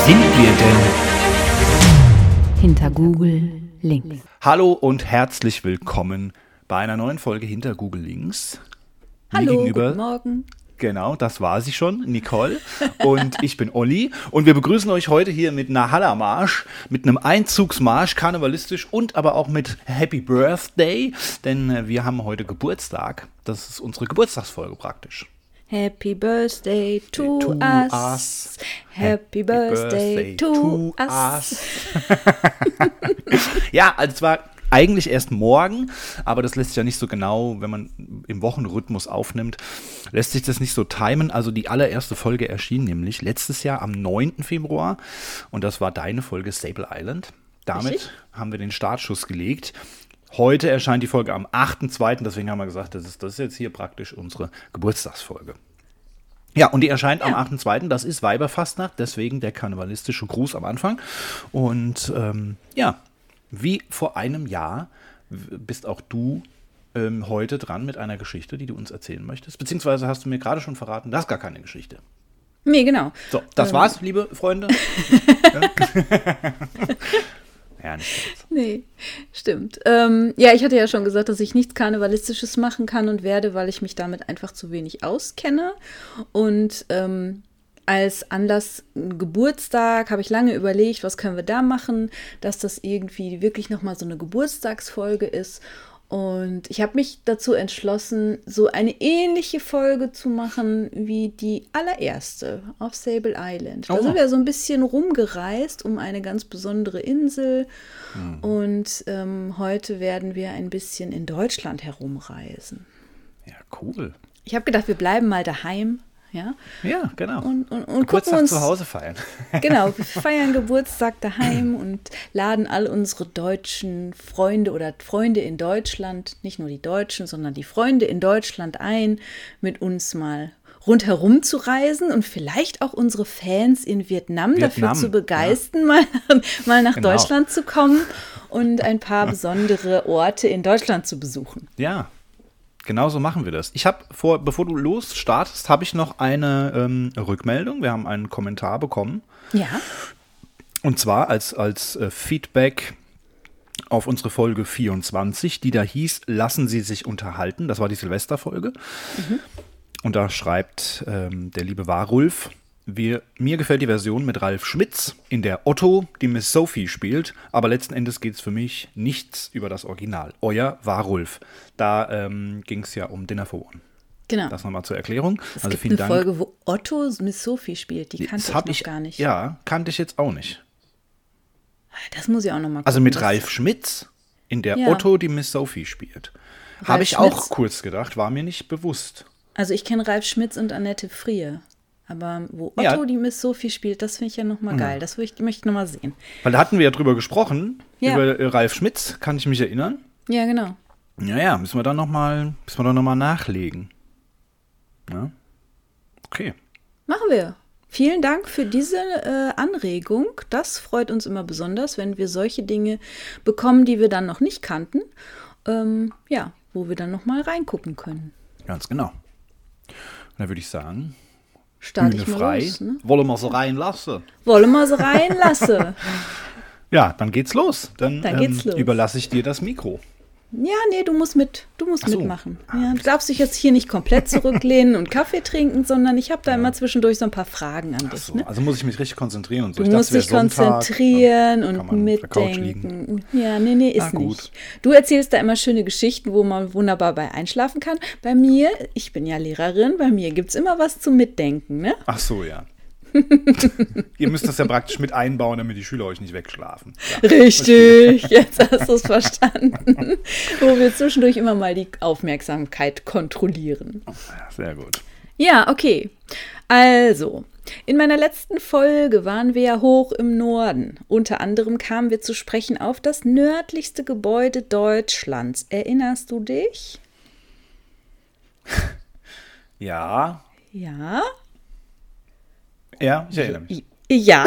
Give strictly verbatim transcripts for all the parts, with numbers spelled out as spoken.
sind wir denn? Hinter Google Links. Hallo und herzlich willkommen bei einer neuen Folge Hinter Google Links. Mir Hallo, gegenüber, guten Morgen. Genau, das war sie schon, Nicole. Und ich bin Olli. Und wir begrüßen euch heute hier mit einer Hallermarsch, mit einem Einzugsmarsch, karnevalistisch und aber auch mit Happy Birthday. Denn äh, wir haben heute Geburtstag. Das ist unsere Geburtstagsfolge praktisch. Happy Birthday to, To us. us. Happy Birthday to us. Ja, also es war eigentlich erst morgen, aber das lässt sich ja nicht so genau, wenn man im Wochenrhythmus aufnimmt, lässt sich das nicht so timen. Also die allererste Folge erschien nämlich letztes Jahr am neunten Februar und das war deine Folge Sable Island. Damit Richtig? haben wir den Startschuss gelegt. Heute erscheint die Folge am achten zweiten deswegen haben wir gesagt, das ist, das ist jetzt hier praktisch unsere Geburtstagsfolge. Ja, und die erscheint ja. am achten zweiten Das ist Weiberfastnacht, deswegen der karnevalistische Gruß am Anfang. Und ähm, ja, wie vor einem Jahr bist auch du ähm, heute dran mit einer Geschichte, die du uns erzählen möchtest. Beziehungsweise hast du mir gerade schon verraten, das ist gar keine Geschichte. Nee, genau. So, das ähm. war's, liebe Freunde. Ja, nicht jetzt. Nee, stimmt. Ähm, ja, ich hatte ja schon gesagt, dass ich nichts Karnevalistisches machen kann und werde, weil ich mich damit einfach zu wenig auskenne. Und ähm, als Anlass Geburtstag habe ich lange überlegt, was können wir da machen, dass das irgendwie wirklich nochmal so eine Geburtstagsfolge ist. Und ich habe mich dazu entschlossen, so eine ähnliche Folge zu machen wie die allererste auf Sable Island. Da Oh. sind wir so ein bisschen rumgereist um eine ganz besondere Insel. Mhm. Und ähm, heute werden wir ein bisschen in Deutschland herumreisen. Ja, cool. Ich habe gedacht, wir bleiben mal daheim. Ja, Ja, genau. und, und, und gucken Geburtstag uns zu Hause feiern. Genau, wir feiern Geburtstag daheim und laden all unsere deutschen Freunde oder Freunde in Deutschland, nicht nur die Deutschen, sondern die Freunde in Deutschland ein, mit uns mal rundherum zu reisen und vielleicht auch unsere Fans in Vietnam, Vietnam, dafür zu begeistern, ja. mal, mal nach Genau. Deutschland zu kommen und ein paar besondere Orte in Deutschland zu besuchen. Ja, genau so machen wir das. Ich habe vor, bevor du losstartest, habe ich noch eine ähm, Rückmeldung. Wir haben einen Kommentar bekommen. Ja. Und zwar als, als äh, Feedback auf unsere Folge vierundzwanzig, die da hieß, lassen Sie sich unterhalten. Das war die Silvesterfolge. Mhm. Und da schreibt ähm, der liebe Warulf, Wir, mir gefällt die Version mit Ralf Schmitz, in der Otto die Miss Sophie spielt, aber letzten Endes geht es für mich nichts über das Original. Euer Warulf. Da ähm, ging es ja um Dinner for One. Genau. Das nochmal zur Erklärung. Es also gibt vielen eine Dank. Folge, wo Otto Miss Sophie spielt, die kannte Das ich hab noch ich gar nicht. Ja, kannte ich jetzt auch nicht. Das muss ich auch noch mal gucken. Also mit Das- Ralf Schmitz, in der Ja. Otto die Miss Sophie spielt. Ralf Habe ich auch Schmitz? kurz gedacht, war mir nicht bewusst. Also ich kenne Ralf Schmitz und Annette Frier. Aber wo Otto Ja. die Miss Sophie spielt, das finde ich ja nochmal geil. Das will ich, möchte ich nochmal sehen. Weil da hatten wir ja drüber gesprochen, Ja. über äh, Ralf Schmitz, kann ich mich erinnern. Ja, genau. Ja, ja, müssen wir dann nochmal, müssen wir dann noch mal nachlegen. Ja? Okay. Machen wir. Vielen Dank für diese äh, Anregung. Das freut uns immer besonders, wenn wir solche Dinge bekommen, die wir dann noch nicht kannten. Ähm, ja, wo wir dann nochmal reingucken können. Ganz genau. Und dann würde ich sagen, Starte Bühne ich mal frei. los. Ne? Wollen wir sie reinlassen? Wollen wir sie reinlassen? Ja, dann geht's los. Dann, Dann geht's ähm, los. überlasse ich dir das Mikro. Ja, nee, du musst mit. Du musst Ach so. mitmachen. Ja, du darfst dich jetzt hier nicht komplett zurücklehnen und Kaffee trinken, sondern ich habe da immer zwischendurch so ein paar Fragen an Ach dich. so, Ne? also muss ich mich richtig konzentrieren und so. Du Ich dachte, musst es wär dich Sonntag, konzentrieren dann kann und man auf der Couch mitdenken. Ja, nee, nee, ist Na gut. nicht. Du erzählst da immer schöne Geschichten, wo man wunderbar bei einschlafen kann. Bei mir, ich bin ja Lehrerin, bei mir gibt es immer was zum Mitdenken, ne? Ach so, ja. Ihr müsst das ja praktisch mit einbauen, damit die Schüler euch nicht wegschlafen. Ja. Richtig, jetzt hast du es verstanden. Wo wir zwischendurch immer mal die Aufmerksamkeit kontrollieren. Ja, sehr gut. Ja, okay. Also, in meiner letzten Folge waren wir ja hoch im Norden. Unter anderem kamen wir zu sprechen auf das nördlichste Gebäude Deutschlands. Erinnerst du dich? Ja. Ja. Ja, ich erinnere mich. Ja.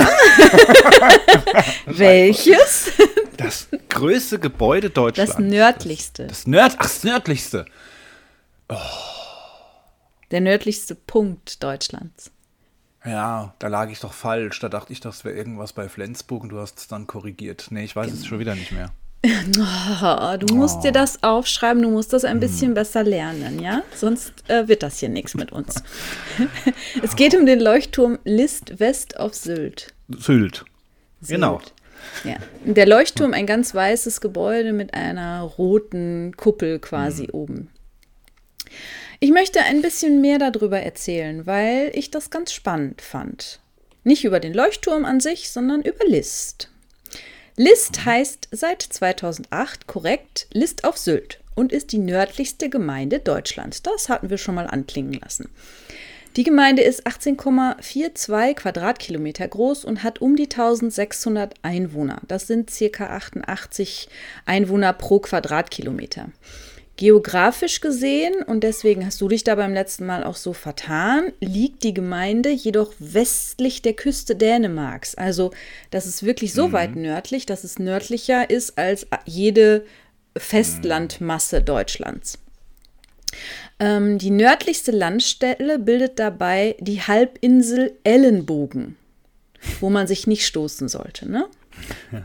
Welches? Das größte Gebäude Deutschlands. Das nördlichste. Das, das Nörd, ach, das nördlichste. Der nördlichste Punkt Deutschlands. Ja, da lag ich doch falsch. Da dachte ich, das wäre irgendwas bei Flensburg und du hast es dann korrigiert. Nee, ich weiß es schon wieder nicht mehr. Oh, du musst Oh. dir das aufschreiben, du musst das ein bisschen besser lernen, ja? Sonst äh, wird das hier nichts mit uns. Es geht um den Leuchtturm List West auf Sylt. Sylt. Sylt. Genau. Ja. Der Leuchtturm, ein ganz weißes Gebäude mit einer roten Kuppel quasi mhm. oben. Ich möchte ein bisschen mehr darüber erzählen, weil ich das ganz spannend fand. Nicht über den Leuchtturm an sich, sondern über List. List heißt seit zweitausendacht korrekt List auf Sylt und ist die nördlichste Gemeinde Deutschlands. Das hatten wir schon mal anklingen lassen. Die Gemeinde ist achtzehn Komma zweiundvierzig Quadratkilometer groß und hat um die eintausendsechshundert Einwohner. Das sind ca. achtundachtzig Einwohner pro Quadratkilometer. Geografisch gesehen, und deswegen hast du dich da beim letzten Mal auch so vertan, liegt die Gemeinde jedoch westlich der Küste Dänemarks. Also das ist wirklich so mhm. weit nördlich, dass es nördlicher ist als jede Festlandmasse Deutschlands. Ähm, die nördlichste Landstelle bildet dabei die Halbinsel Ellenbogen, wo man sich nicht stoßen sollte, ne? Ja.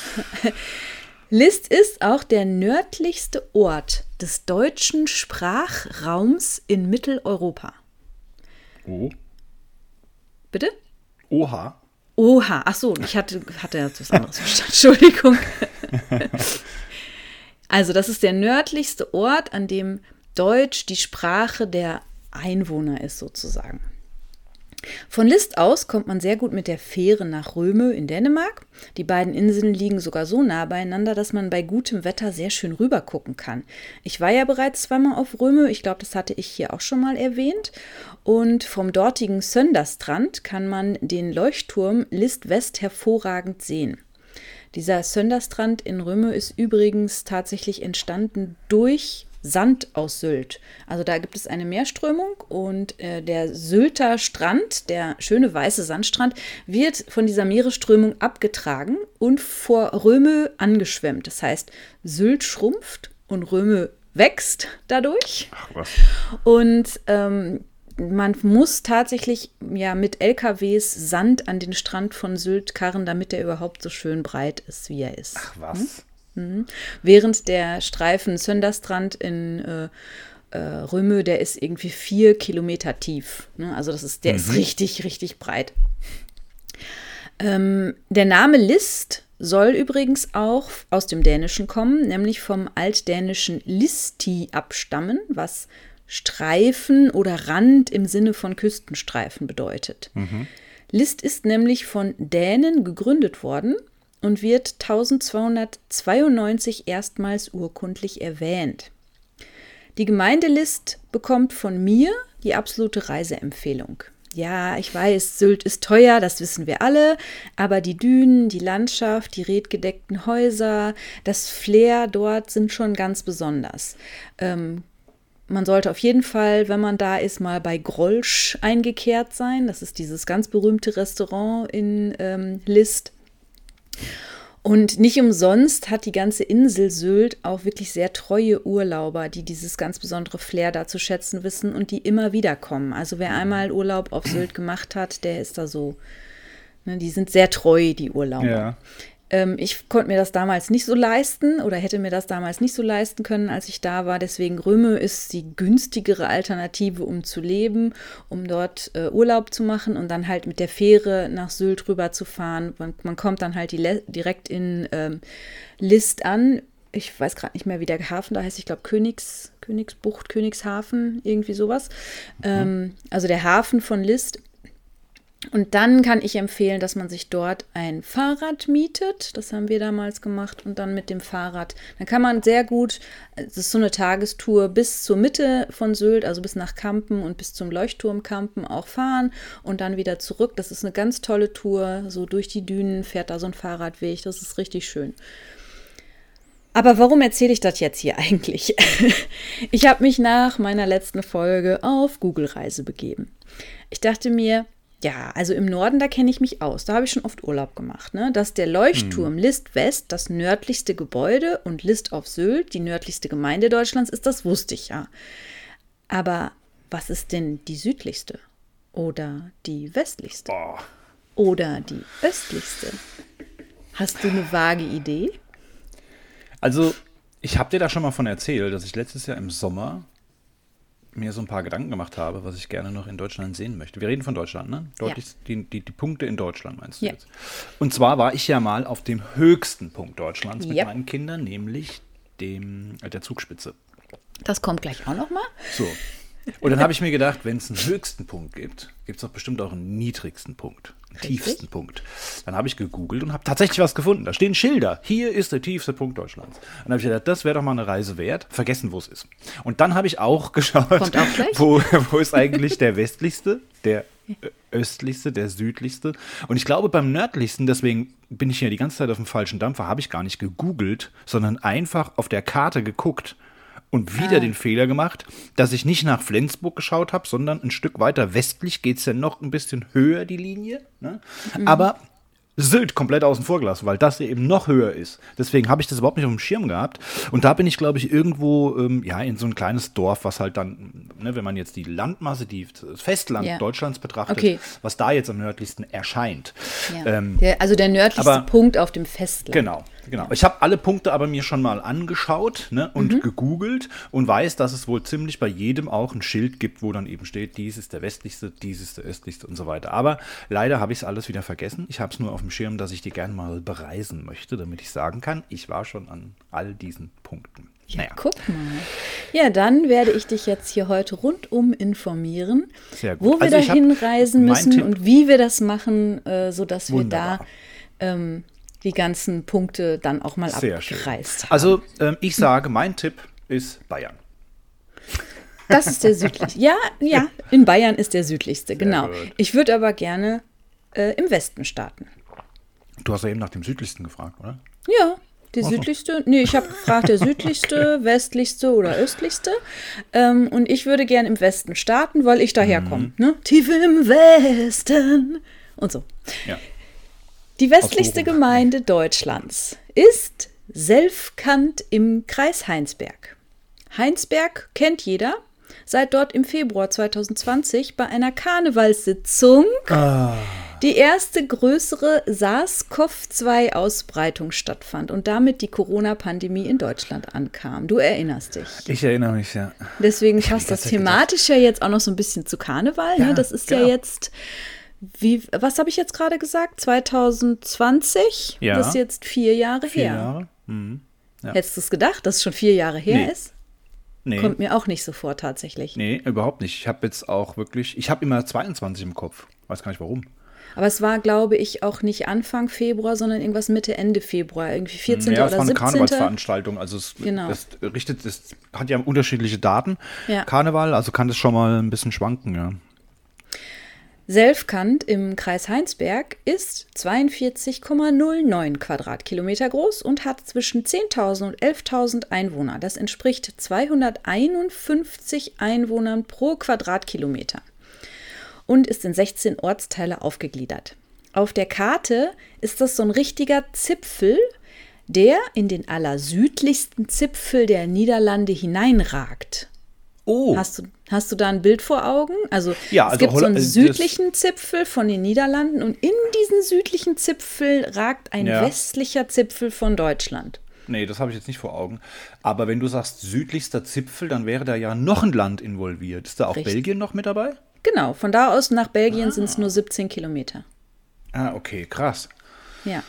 List ist auch der nördlichste Ort des deutschen Sprachraums in Mitteleuropa. Oh. Bitte? Oha. Oha. Ach so, ich hatte, hatte jetzt was anderes verstanden. Entschuldigung. Also, das ist der nördlichste Ort, an dem Deutsch die Sprache der Einwohner ist, sozusagen. Von List aus kommt man sehr gut mit der Fähre nach Rømø in Dänemark. Die beiden Inseln liegen sogar so nah beieinander, dass man bei gutem Wetter sehr schön rüber gucken kann. Ich war ja bereits zweimal auf Rømø, ich glaube, das hatte ich hier auch schon mal erwähnt. Und vom dortigen Sønderstrand kann man den Leuchtturm List West hervorragend sehen. Dieser Sønderstrand in Rømø ist übrigens tatsächlich entstanden durch Sand aus Sylt. Also da gibt es eine Meerströmung und äh, der Sylter Strand, der schöne weiße Sandstrand, wird von dieser Meeresströmung abgetragen und vor Rømø angeschwemmt. Das heißt, Sylt schrumpft und Rømø wächst dadurch. Ach was. Und ähm, man muss tatsächlich ja mit L K Ws Sand an den Strand von Sylt karren, damit der überhaupt so schön breit ist, wie er ist. Ach was. Hm? Mhm. Während der Streifen Sønderstrand in äh, äh, Rømø, der ist irgendwie vier Kilometer tief. Ne? Also das ist, der mhm. ist richtig, richtig breit. Ähm, der Name List soll übrigens auch aus dem Dänischen kommen, nämlich vom altdänischen listi abstammen, was Streifen oder Rand im Sinne von Küstenstreifen bedeutet. Mhm. List ist nämlich von Dänen gegründet worden und wird eintausendzweihundertzweiundneunzig erstmals urkundlich erwähnt. Die Gemeinde List bekommt von mir die absolute Reiseempfehlung. Ja, ich weiß, Sylt ist teuer, das wissen wir alle, aber die Dünen, die Landschaft, die redgedeckten Häuser, das Flair dort sind schon ganz besonders. Ähm, Man sollte auf jeden Fall, wenn man da ist, mal bei Grolsch eingekehrt sein. Das ist dieses ganz berühmte Restaurant in ähm, List. Und nicht umsonst hat die ganze Insel Sylt auch wirklich sehr treue Urlauber, die dieses ganz besondere Flair da zu schätzen wissen und die immer wieder kommen. Also wer einmal Urlaub auf Sylt gemacht hat, der ist da so, ne, die sind sehr treu, die Urlauber. Ja. Ähm, ich konnte mir das damals nicht so leisten oder hätte mir das damals nicht so leisten können, als ich da war. Deswegen Rømø ist die günstigere Alternative, um zu leben, um dort äh, Urlaub zu machen und dann halt mit der Fähre nach Sylt rüber zu fahren. Man, man kommt dann halt die Le- direkt in ähm, List an. Ich weiß gerade nicht mehr, wie der Hafen da heißt. Ich glaube Königs, Königsbucht, Königshafen, irgendwie sowas. Mhm. Ähm, also der Hafen von List. Und dann kann ich empfehlen, dass man sich dort ein Fahrrad mietet. Das haben wir damals gemacht. Und dann mit dem Fahrrad, dann kann man sehr gut, das ist so eine Tagestour bis zur Mitte von Sylt, also bis nach Kampen und bis zum Leuchtturm Kampen auch fahren und dann wieder zurück. Das ist eine ganz tolle Tour. So durch die Dünen fährt da so ein Fahrradweg. Das ist richtig schön. Aber warum erzähle ich das jetzt hier eigentlich? Ich habe mich nach meiner letzten Folge auf Google-Reise begeben. Ich dachte mir, ja, also im Norden, da kenne ich mich aus. Da habe ich schon oft Urlaub gemacht. Ne? Dass der Leuchtturm hm. List West das nördlichste Gebäude und List auf Sylt die nördlichste Gemeinde Deutschlands ist, das wusste ich ja. Aber was ist denn die südlichste? oder die westlichste? Boah. Oder die östlichste? Hast du eine vage Idee? Also, ich habe dir da schon mal von erzählt, dass ich letztes Jahr im Sommer mir so ein paar Gedanken gemacht habe, was ich gerne noch in Deutschland sehen möchte. Wir reden von Deutschland, ne? Deutlich, ja. die, die, die Punkte in Deutschland meinst du ja. jetzt? Und zwar war ich ja mal auf dem höchsten Punkt Deutschlands mit ja. meinen Kindern, nämlich dem, äh, der Zugspitze. Das kommt gleich auch noch mal. So. Und dann habe ich mir gedacht, wenn es einen höchsten Punkt gibt, gibt es doch bestimmt auch einen niedrigsten Punkt, einen Richtig. tiefsten Punkt. Dann habe ich gegoogelt und habe tatsächlich was gefunden. Da stehen Schilder. Hier ist der tiefste Punkt Deutschlands. Und dann habe ich gedacht, das wäre doch mal eine Reise wert. Vergessen, wo es ist. Und dann habe ich auch geschaut, Kommt auch gleich. Wo, wo ist eigentlich der westlichste, der östlichste, der südlichste. Und ich glaube, beim nördlichsten, deswegen bin ich ja die ganze Zeit auf dem falschen Dampfer, habe ich gar nicht gegoogelt, sondern einfach auf der Karte geguckt. Und wieder ah. den Fehler gemacht, dass ich nicht nach Flensburg geschaut habe, sondern ein Stück weiter westlich geht es ja noch ein bisschen höher, die Linie. Ne? Mhm. Aber Sylt komplett außen vor gelassen, weil das eben noch höher ist. Deswegen habe ich das überhaupt nicht auf dem Schirm gehabt. Und da bin ich, glaube ich, irgendwo ähm, ja, in so ein kleines Dorf, was halt dann, ne, wenn man jetzt die Landmasse, die, das Festland ja. Deutschlands betrachtet, okay. was da jetzt am nördlichsten erscheint. Ja. Ähm, der, also der nördlichste aber, Punkt auf dem Festland. Genau. Genau. Ich habe alle Punkte aber mir schon mal angeschaut, ne, und mhm. gegoogelt und weiß, dass es wohl ziemlich bei jedem auch ein Schild gibt, wo dann eben steht, dies ist der westlichste, dies ist der östlichste und so weiter. Aber leider habe ich es alles wieder vergessen. Ich habe es nur auf dem Schirm, dass ich die gerne mal bereisen möchte, damit ich sagen kann, ich war schon an all diesen Punkten. Ja, naja. Guck mal. Ja, dann werde ich dich jetzt hier heute rundum informieren, Sehr gut. wo wir Also da hinreisen müssen Tipp, und wie wir das machen, äh, sodass wunderbar. wir da ähm, die ganzen Punkte dann auch mal Sehr abgereist schön. haben. Also ähm, ich sage, mein Tipp ist Bayern. Das ist der südlichste. Ja, ja, in Bayern ist der südlichste, genau. Gut. Ich würde aber gerne äh, im Westen starten. Du hast ja eben nach dem südlichsten gefragt, oder? Ja, der südlichste. Nee, ich habe gefragt, der südlichste, westlichste oder östlichste. Ähm, und ich würde gerne im Westen starten, weil ich daherkomme. Mhm. Ne? Tief im Westen und so. Ja. Die westlichste Gemeinde Deutschlands ist Selfkant im Kreis Heinsberg. Heinsberg kennt jeder, seit dort im Februar zweitausendzwanzig bei einer Karnevalssitzung ah. die erste größere SARS-C o V zwei Ausbreitung stattfand und damit die Corona-Pandemie in Deutschland ankam. Du erinnerst dich. Ich erinnere mich, ja. Deswegen passt das thematisch ja jetzt auch noch so ein bisschen zu Karneval. Ja, ne? Das ist genau. ja jetzt... Wie, was habe ich jetzt gerade gesagt? zweitausendzwanzig? Ja. Das ist jetzt vier Jahre vier her. Jahre. Mhm. Ja. Hättest du es gedacht, dass es schon vier Jahre her nee. ist? Nee. Kommt mir auch nicht so vor, tatsächlich. Nee, überhaupt nicht. Ich habe jetzt auch wirklich, ich habe immer zweiundzwanzig im Kopf. Weiß gar nicht warum. Aber es war, glaube ich, auch nicht Anfang Februar, sondern irgendwas Mitte, Ende Februar. Irgendwie vierzehnten Ja, es oder war eine siebzehnten Karnevalsveranstaltung. Also es, genau. es richtet, es hat ja unterschiedliche Daten. Ja. Karneval, also kann das schon mal ein bisschen schwanken, ja. Selfkant im Kreis Heinsberg ist zweiundvierzig Komma null neun Quadratkilometer groß und hat zwischen zehntausend und elftausend Einwohner. Das entspricht zweihunderteinundfünfzig Einwohnern pro Quadratkilometer und ist in sechzehn Ortsteile aufgegliedert. Auf der Karte ist das so ein richtiger Zipfel, der in den allersüdlichsten Zipfel der Niederlande hineinragt. Oh. Hast du, hast du da ein Bild vor Augen? Also, ja, es also gibt so einen Holl- südlichen Zipfel von den Niederlanden und in diesen südlichen Zipfel ragt ein Ja. westlicher Zipfel von Deutschland. Nee, das habe ich jetzt nicht vor Augen. Aber wenn du sagst südlichster Zipfel, dann wäre da ja noch ein Land involviert. Ist da auch Richtig. Belgien noch mit dabei? Genau, von da aus nach Belgien Ah. sind es nur siebzehn Kilometer. Ah, okay, krass. Ja.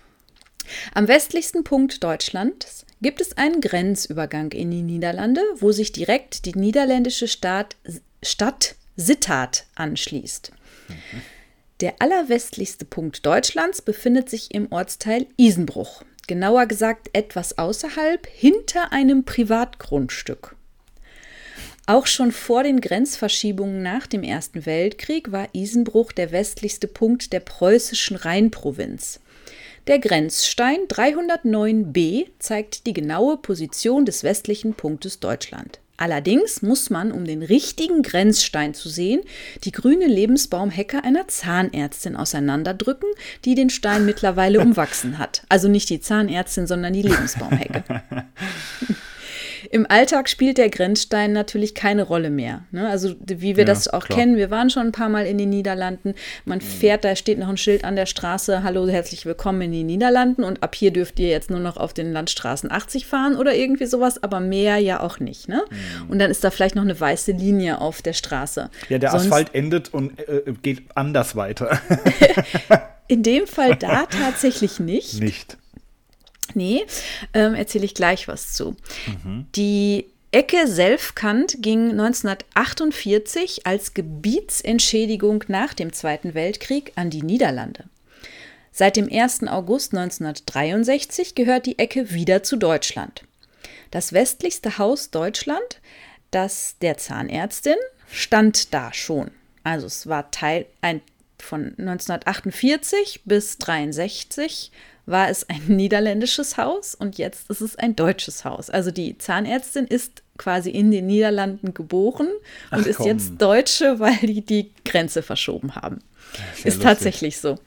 Am westlichsten Punkt Deutschlands gibt es einen Grenzübergang in die Niederlande, wo sich direkt die niederländische Stadt, Stadt Sittard anschließt. Mhm. Der allerwestlichste Punkt Deutschlands befindet sich im Ortsteil Isenbruch. Genauer gesagt etwas außerhalb, hinter einem Privatgrundstück. Auch schon vor den Grenzverschiebungen nach dem Ersten Weltkrieg war Isenbruch der westlichste Punkt der preußischen Rheinprovinz. Der Grenzstein dreihundertneun b zeigt die genaue Position des westlichen Punktes Deutschland. Allerdings muss man, um den richtigen Grenzstein zu sehen, die grüne Lebensbaumhecke einer Zahnärztin auseinanderdrücken, die den Stein mittlerweile umwachsen hat. Also nicht die Zahnärztin, sondern die Lebensbaumhecke. Im Alltag spielt der Grenzstein natürlich keine Rolle mehr. Ne? Also wie wir Ja, das auch klar. kennen, wir waren schon ein paar Mal in den Niederlanden. Man fährt, da steht noch ein Schild an der Straße, hallo, herzlich willkommen in den Niederlanden und ab hier dürft ihr jetzt nur noch auf den Landstraßen achtzig fahren oder irgendwie sowas, aber mehr ja auch nicht. Ne? Mhm. Und dann ist da vielleicht noch eine weiße Linie auf der Straße. Ja, der Sonst- Asphalt endet und äh, geht anders weiter. In dem Fall da tatsächlich nicht. Nicht. Nee, ähm, erzähle ich gleich was zu. Die Ecke Selfkant ging neunzehnhundertachtundvierzig als Gebietsentschädigung nach dem Zweiten Weltkrieg an die Niederlande. Seit dem ersten August neunzehnhundertdreiundsechzig gehört die Ecke wieder zu Deutschland. Das westlichste Haus Deutschland, das der Zahnärztin, stand da schon. Also es war Teil ein, von neunzehnhundertachtundvierzig bis dreiundsechzig war es ein niederländisches Haus und jetzt ist es ein deutsches Haus. Also die Zahnärztin ist quasi in den Niederlanden geboren und Ach, ist komm. jetzt Deutsche, weil die die Grenze verschoben haben. Sehr Ist lustig. tatsächlich so.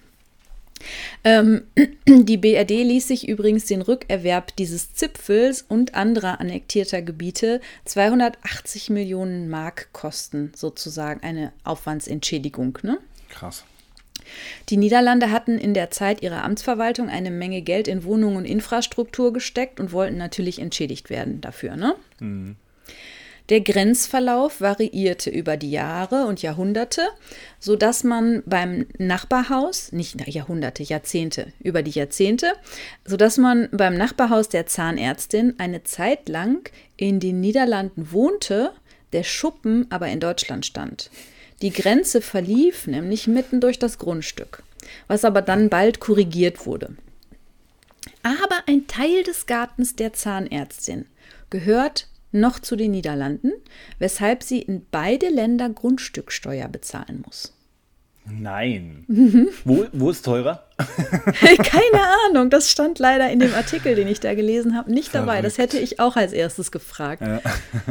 Ähm, die B R D ließ sich übrigens den Rückerwerb dieses Zipfels und anderer annektierter Gebiete zweihundertachtzig Millionen Mark kosten, sozusagen eine Aufwandsentschädigung. Ne? Krass. Die Niederlande hatten in der Zeit ihrer Amtsverwaltung eine Menge Geld in Wohnungen und Infrastruktur gesteckt und wollten natürlich entschädigt werden dafür. Ne? Mhm. Der Grenzverlauf variierte über die Jahre und Jahrhunderte, sodass man beim Nachbarhaus, nicht Jahrhunderte, Jahrzehnte, über die Jahrzehnte, sodass man beim Nachbarhaus der Zahnärztin eine Zeit lang in den Niederlanden wohnte, der Schuppen aber in Deutschland stand. Die Grenze verlief nämlich mitten durch das Grundstück, was aber dann bald korrigiert wurde. Aber ein Teil des Gartens der Zahnärztin gehört noch zu den Niederlanden, weshalb sie in beide Länder Grundstücksteuer bezahlen muss. Nein. Wo, wo ist teurer? Keine Ahnung, das stand leider in dem Artikel, den ich da gelesen habe, nicht dabei. Das Verrückt. hätte ich auch als erstes gefragt. Ja.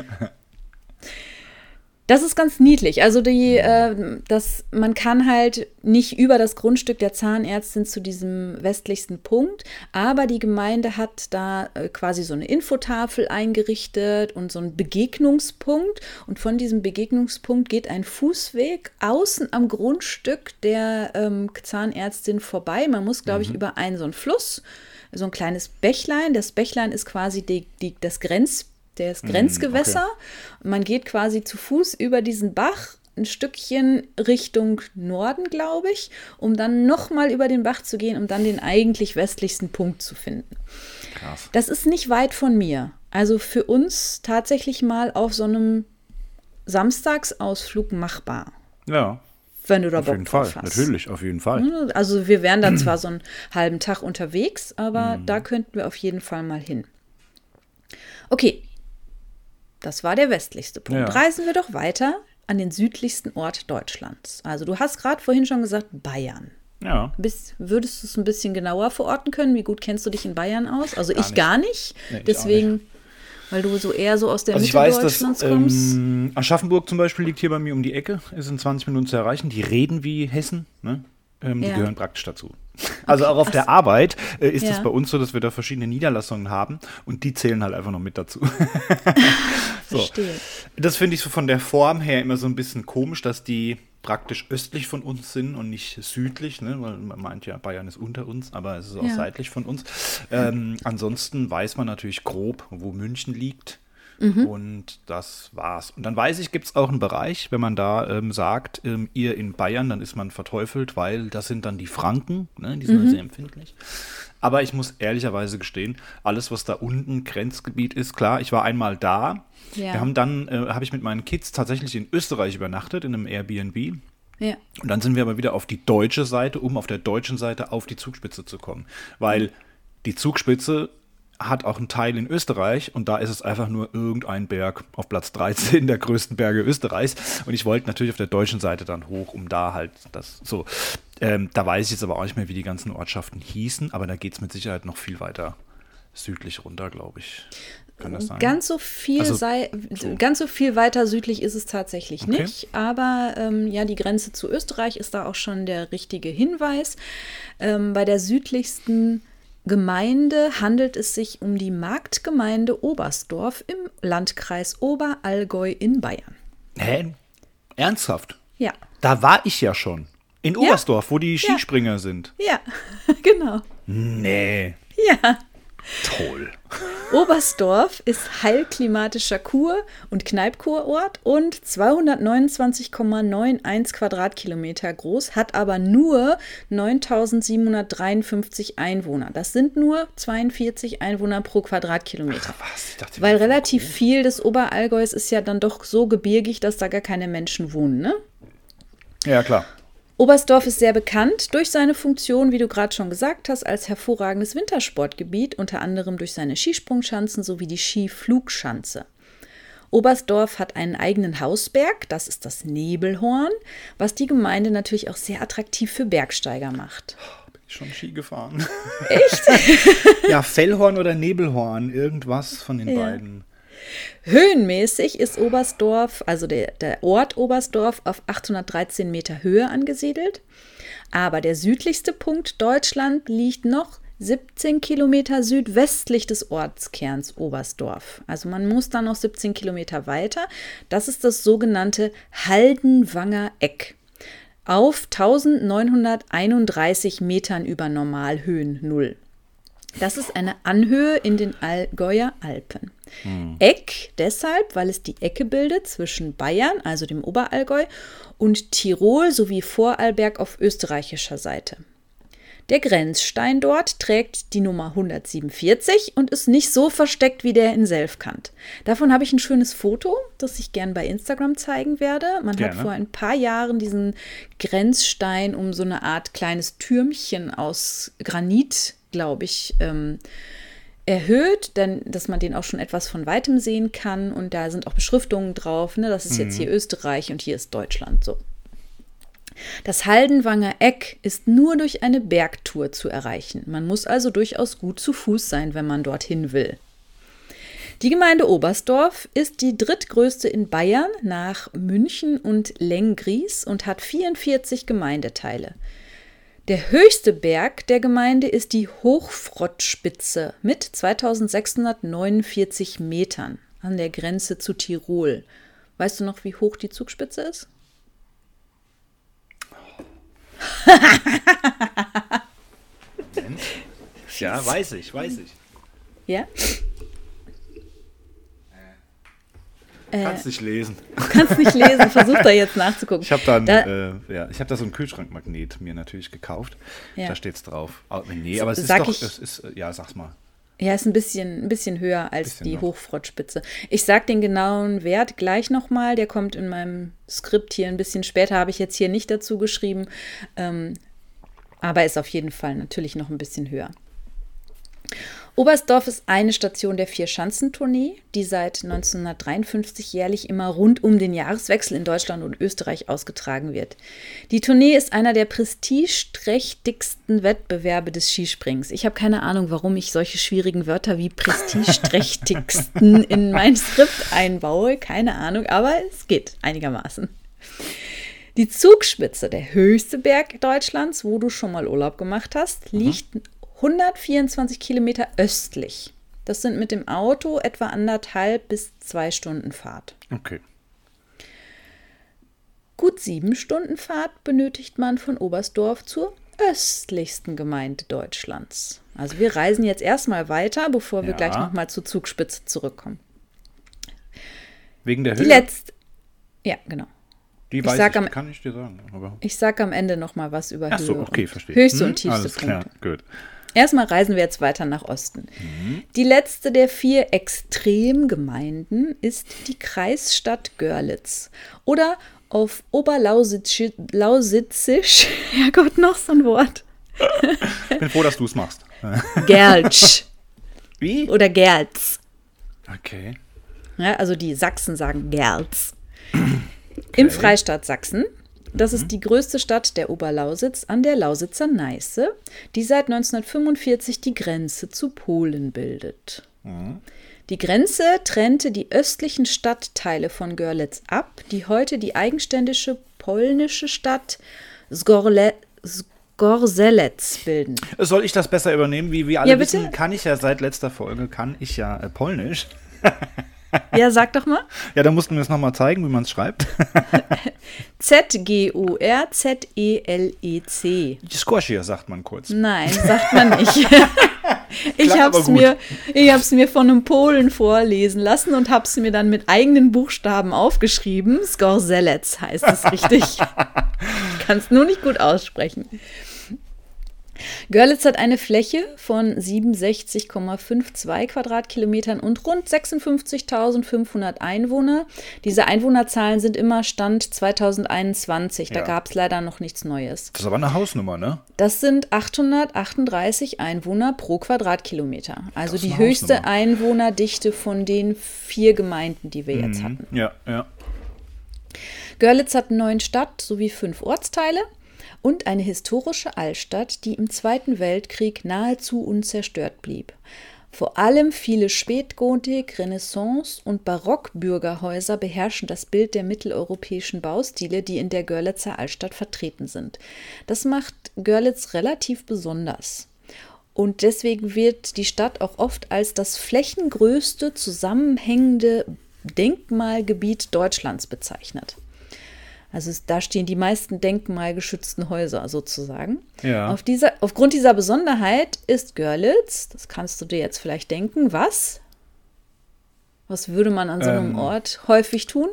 Das ist ganz niedlich. Also die, äh, das, man kann halt nicht über das Grundstück der Zahnärztin zu diesem westlichsten Punkt, aber die Gemeinde hat da äh, quasi so eine Infotafel eingerichtet und so einen Begegnungspunkt. Und von diesem Begegnungspunkt geht ein Fußweg außen am Grundstück der ähm, Zahnärztin vorbei. Man muss, glaube ich, über einen so einen Fluss, so ein kleines Bächlein. Das Bächlein ist quasi die, die, das Grenz Das Grenzgewässer. Okay. Man geht quasi zu Fuß über diesen Bach ein Stückchen Richtung Norden, glaube ich, um dann nochmal über den Bach zu gehen, um dann den eigentlich westlichsten Punkt zu finden. Krass. Das ist nicht weit von mir. Also für uns tatsächlich mal auf so einem Samstagsausflug machbar. Ja. Wenn du da Auf Bock jeden Fall, drauf hast. natürlich, auf jeden Fall. Also wir wären dann zwar so einen halben Tag unterwegs, aber da könnten wir auf jeden Fall mal hin. Okay. Das war der westlichste Punkt. Ja. Reisen wir doch weiter an den südlichsten Ort Deutschlands. Also du hast gerade vorhin schon gesagt, Bayern. Ja. Bis, würdest du es ein bisschen genauer verorten können? Wie gut kennst du dich in Bayern aus? Also Gar ich nicht. gar nicht. Nee, ich Deswegen, auch nicht. weil du so eher so aus der Also ich Mitte weiß, dass Deutschlands kommst. ähm, Aschaffenburg zum Beispiel liegt hier bei mir um die Ecke, ist in zwanzig Minuten zu erreichen. Die reden wie Hessen, ne? ähm, die Ja. gehören praktisch dazu. Also auch auf der Arbeit äh, ist es Ja. bei uns so, dass wir da verschiedene Niederlassungen haben und die zählen halt einfach noch mit dazu. So. Verstehe. Das finde ich so von der Form her immer so ein bisschen komisch, dass die praktisch östlich von uns sind und nicht südlich, ne? Weil man meint ja, Bayern ist unter uns, aber es ist auch Ja. seitlich von uns. Ähm, ansonsten weiß man natürlich grob, wo München liegt. Mhm. Und das war's. Und dann weiß ich, gibt es auch einen Bereich, wenn man da ähm, sagt, ähm, ihr in Bayern, dann ist man verteufelt, weil das sind dann die Franken, ne? Die sind Mhm. halt sehr empfindlich. Aber ich muss ehrlicherweise gestehen, alles, was da unten Grenzgebiet ist, klar, ich war einmal da. Ja. Wir haben dann, äh, habe ich mit meinen Kids tatsächlich in Österreich übernachtet, in einem Airbnb. Ja. Und dann sind wir aber wieder auf die deutsche Seite, um auf der deutschen Seite auf die Zugspitze zu kommen. Weil die Zugspitze hat auch einen Teil in Österreich und da ist es einfach nur irgendein Berg auf Platz dreizehn der größten Berge Österreichs. Und ich wollte natürlich auf der deutschen Seite dann hoch, um da halt das so. Ähm, da weiß ich jetzt aber auch nicht mehr, wie die ganzen Ortschaften hießen, aber da geht es mit Sicherheit noch viel weiter südlich runter, glaube ich. Kann das sein? Ganz so viel Also, sei, so. ganz so viel weiter südlich ist es tatsächlich Okay. nicht. Aber ähm, ja, die Grenze zu Österreich ist da auch schon der richtige Hinweis. Ähm, bei der südlichsten Gemeinde handelt es sich um die Marktgemeinde Oberstdorf im Landkreis Oberallgäu in Bayern. Hä? Ernsthaft? Ja. Da war ich ja schon. In Ja. Oberstdorf, wo die Skispringer Ja. sind. Ja, genau. Nee. Ja. Toll. Oberstdorf ist heilklimatischer Kur- und Kneipkurort und zweihundertneunundzwanzig Komma einundneunzig Quadratkilometer groß, hat aber nur neuntausendsiebenhundertdreiundfünfzig Einwohner. Das sind nur zweiundvierzig Einwohner pro Quadratkilometer. Was? Ich dachte, Weil die wären relativ groß. viel des Oberallgäus ist ja dann doch so gebirgig, dass da gar keine Menschen wohnen, ne? Ja, klar. Oberstdorf ist sehr bekannt durch seine Funktion, wie du gerade schon gesagt hast, als hervorragendes Wintersportgebiet, unter anderem durch seine Skisprungschanzen sowie die Skiflugschanze. Oberstdorf hat einen eigenen Hausberg, das ist das Nebelhorn, was die Gemeinde natürlich auch sehr attraktiv für Bergsteiger macht. Bin ich schon Ski gefahren. Echt? Ja, Fellhorn oder Nebelhorn, irgendwas von den Ja. beiden. Höhenmäßig ist Oberstdorf, also der, der Ort Oberstdorf, auf achthundertdreizehn Meter Höhe angesiedelt. Aber der südlichste Punkt Deutschland liegt noch siebzehn Kilometer südwestlich des Ortskerns Oberstdorf. Also man muss da noch siebzehn Kilometer weiter. Das ist das sogenannte Haldenwanger Eck auf eintausendneunhunderteinunddreißig Metern über Normalhöhen Null. Das ist eine Anhöhe in den Allgäuer Alpen. Hm. Eck deshalb, weil es die Ecke bildet zwischen Bayern, also dem Oberallgäu, und Tirol sowie Vorarlberg auf österreichischer Seite. Der Grenzstein dort trägt die Nummer hundertsiebenundvierzig und ist nicht so versteckt wie der in Selfkant. Davon habe ich ein schönes Foto, das ich gern bei Instagram zeigen werde. Man Gerne. hat vor ein paar Jahren diesen Grenzstein um so eine Art kleines Türmchen aus Granit, glaube ich, ähm, erhöht, denn dass man den auch schon etwas von Weitem sehen kann. Und da sind auch Beschriftungen drauf, ne? Das ist mhm. jetzt hier Österreich und hier ist Deutschland so. Das Haldenwanger Eck ist nur durch eine Bergtour zu erreichen. Man muss also durchaus gut zu Fuß sein, wenn man dorthin will. Die Gemeinde Oberstdorf ist die drittgrößte in Bayern nach München und Lenggries und hat vierundvierzig Gemeindeteile. Der höchste Berg der Gemeinde ist die Hochfrottspitze mit zweitausendsechshundertneunundvierzig Metern an der Grenze zu Tirol. Weißt du noch, wie hoch die Zugspitze ist? Ja, weiß ich, weiß ich. Ja? Kannst nicht lesen. Du kannst nicht lesen, versuch da jetzt nachzugucken. Ich habe dann, da, äh, ja, ich habe da so einen Kühlschrankmagnet mir natürlich gekauft. Ja. Da steht's drauf. Aber, nee, aber es ist Sag doch, ich- es ist, äh, ja, sag's mal. Ja, ist ein bisschen, ein bisschen höher als Bisschen die noch. Hochfrottspitze. Ich sag den genauen Wert gleich nochmal. Der kommt in meinem Skript hier ein bisschen später, habe ich jetzt hier nicht dazu geschrieben. Ähm, aber ist auf jeden Fall natürlich noch ein bisschen höher. Oberstdorf ist eine Station der Vier-Schanzentournee, die seit neunzehnhundertdreiundfünfzig jährlich immer rund um den Jahreswechsel in Deutschland und Österreich ausgetragen wird. Die Tournee ist einer der prestigeträchtigsten Wettbewerbe des Skisprings. Ich habe keine Ahnung, warum ich solche schwierigen Wörter wie prestigeträchtigsten in mein Skript einbaue. Keine Ahnung, aber es geht einigermaßen. Die Zugspitze, der höchste Berg Deutschlands, wo du schon mal Urlaub gemacht hast, liegt hundertvierundzwanzig Kilometer östlich. Das sind mit dem Auto etwa anderthalb bis zwei Stunden Fahrt. Okay. Gut sieben Stunden Fahrt benötigt man von Oberstdorf zur östlichsten Gemeinde Deutschlands. Also wir reisen jetzt erstmal weiter, bevor wir Ja. gleich nochmal zur Zugspitze zurückkommen. Wegen der Die Höhe? letzte, ja genau. Die ich weiß sag ich, am- kann ich dir sagen. Aber Ich sage am Ende nochmal was über ach so, Höhe okay, und verstehe. höchste Hm, und tiefste alles klar, Punkte. gut. Erstmal reisen wir jetzt weiter nach Osten. Mhm. Die letzte der vier Extremgemeinden ist die Kreisstadt Görlitz. Oder auf Oberlausitzisch, Lausitzisch, Herrgott, noch so ein Wort, Ich bin froh, dass du es machst. Gerltsch Wie? oder Gerlz. Okay. Ja, also die Sachsen sagen Gerlz. Im Freistaat Sachsen. Das ist die größte Stadt der Oberlausitz an der Lausitzer Neiße, die seit neunzehnhundertfünfundvierzig die Grenze zu Polen bildet. Die Grenze trennte die östlichen Stadtteile von Görlitz ab, die heute die eigenständige polnische Stadt Zgorle, Gorzelec bilden. Soll ich das besser übernehmen? Wie wir alle Ja, bitte? wissen, kann ich ja seit letzter Folge, kann ich ja äh, Polnisch. Ja, sag doch mal. Ja, dann musst du mir das nochmal zeigen, wie man es schreibt. Z G O R Z E L E C. Squashia sagt man kurz. Nein, sagt man nicht. Ich Klang aber hab's gut. mir, ich hab's mir von einem Polen vorlesen lassen und hab's mir dann mit eigenen Buchstaben aufgeschrieben. Skorzelec heißt es richtig. Ich kann es nur nicht gut aussprechen. Görlitz hat eine Fläche von siebenundsechzig Komma zweiundfünfzig Quadratkilometern und rund sechsundfünfzigtausendfünfhundert Einwohner. Diese Einwohnerzahlen sind immer Stand zweitausendeinundzwanzig. Da Ja. gab es leider noch nichts Neues. Das ist aber eine Hausnummer, ne? Das sind achthundertachtunddreißig Einwohner pro Quadratkilometer. Also Das ist die eine höchste Hausnummer. Einwohnerdichte von den vier Gemeinden, die wir jetzt Mhm. hatten. Ja, ja. Görlitz hat neun Stadt- sowie fünf Ortsteile und eine historische Altstadt, die im Zweiten Weltkrieg nahezu unzerstört blieb. Vor allem viele Spätgotik-, Renaissance- und Barockbürgerhäuser beherrschen das Bild der mitteleuropäischen Baustile, die in der Görlitzer Altstadt vertreten sind. Das macht Görlitz relativ besonders. Und deswegen wird die Stadt auch oft als das flächengrößte zusammenhängende Denkmalgebiet Deutschlands bezeichnet. Also es- da stehen die meisten denkmalgeschützten Häuser sozusagen. Ja. Auf dieser, aufgrund dieser Besonderheit ist Görlitz, das kannst du dir jetzt vielleicht denken, was? Was würde man an so einem Ähm. Ort häufig tun?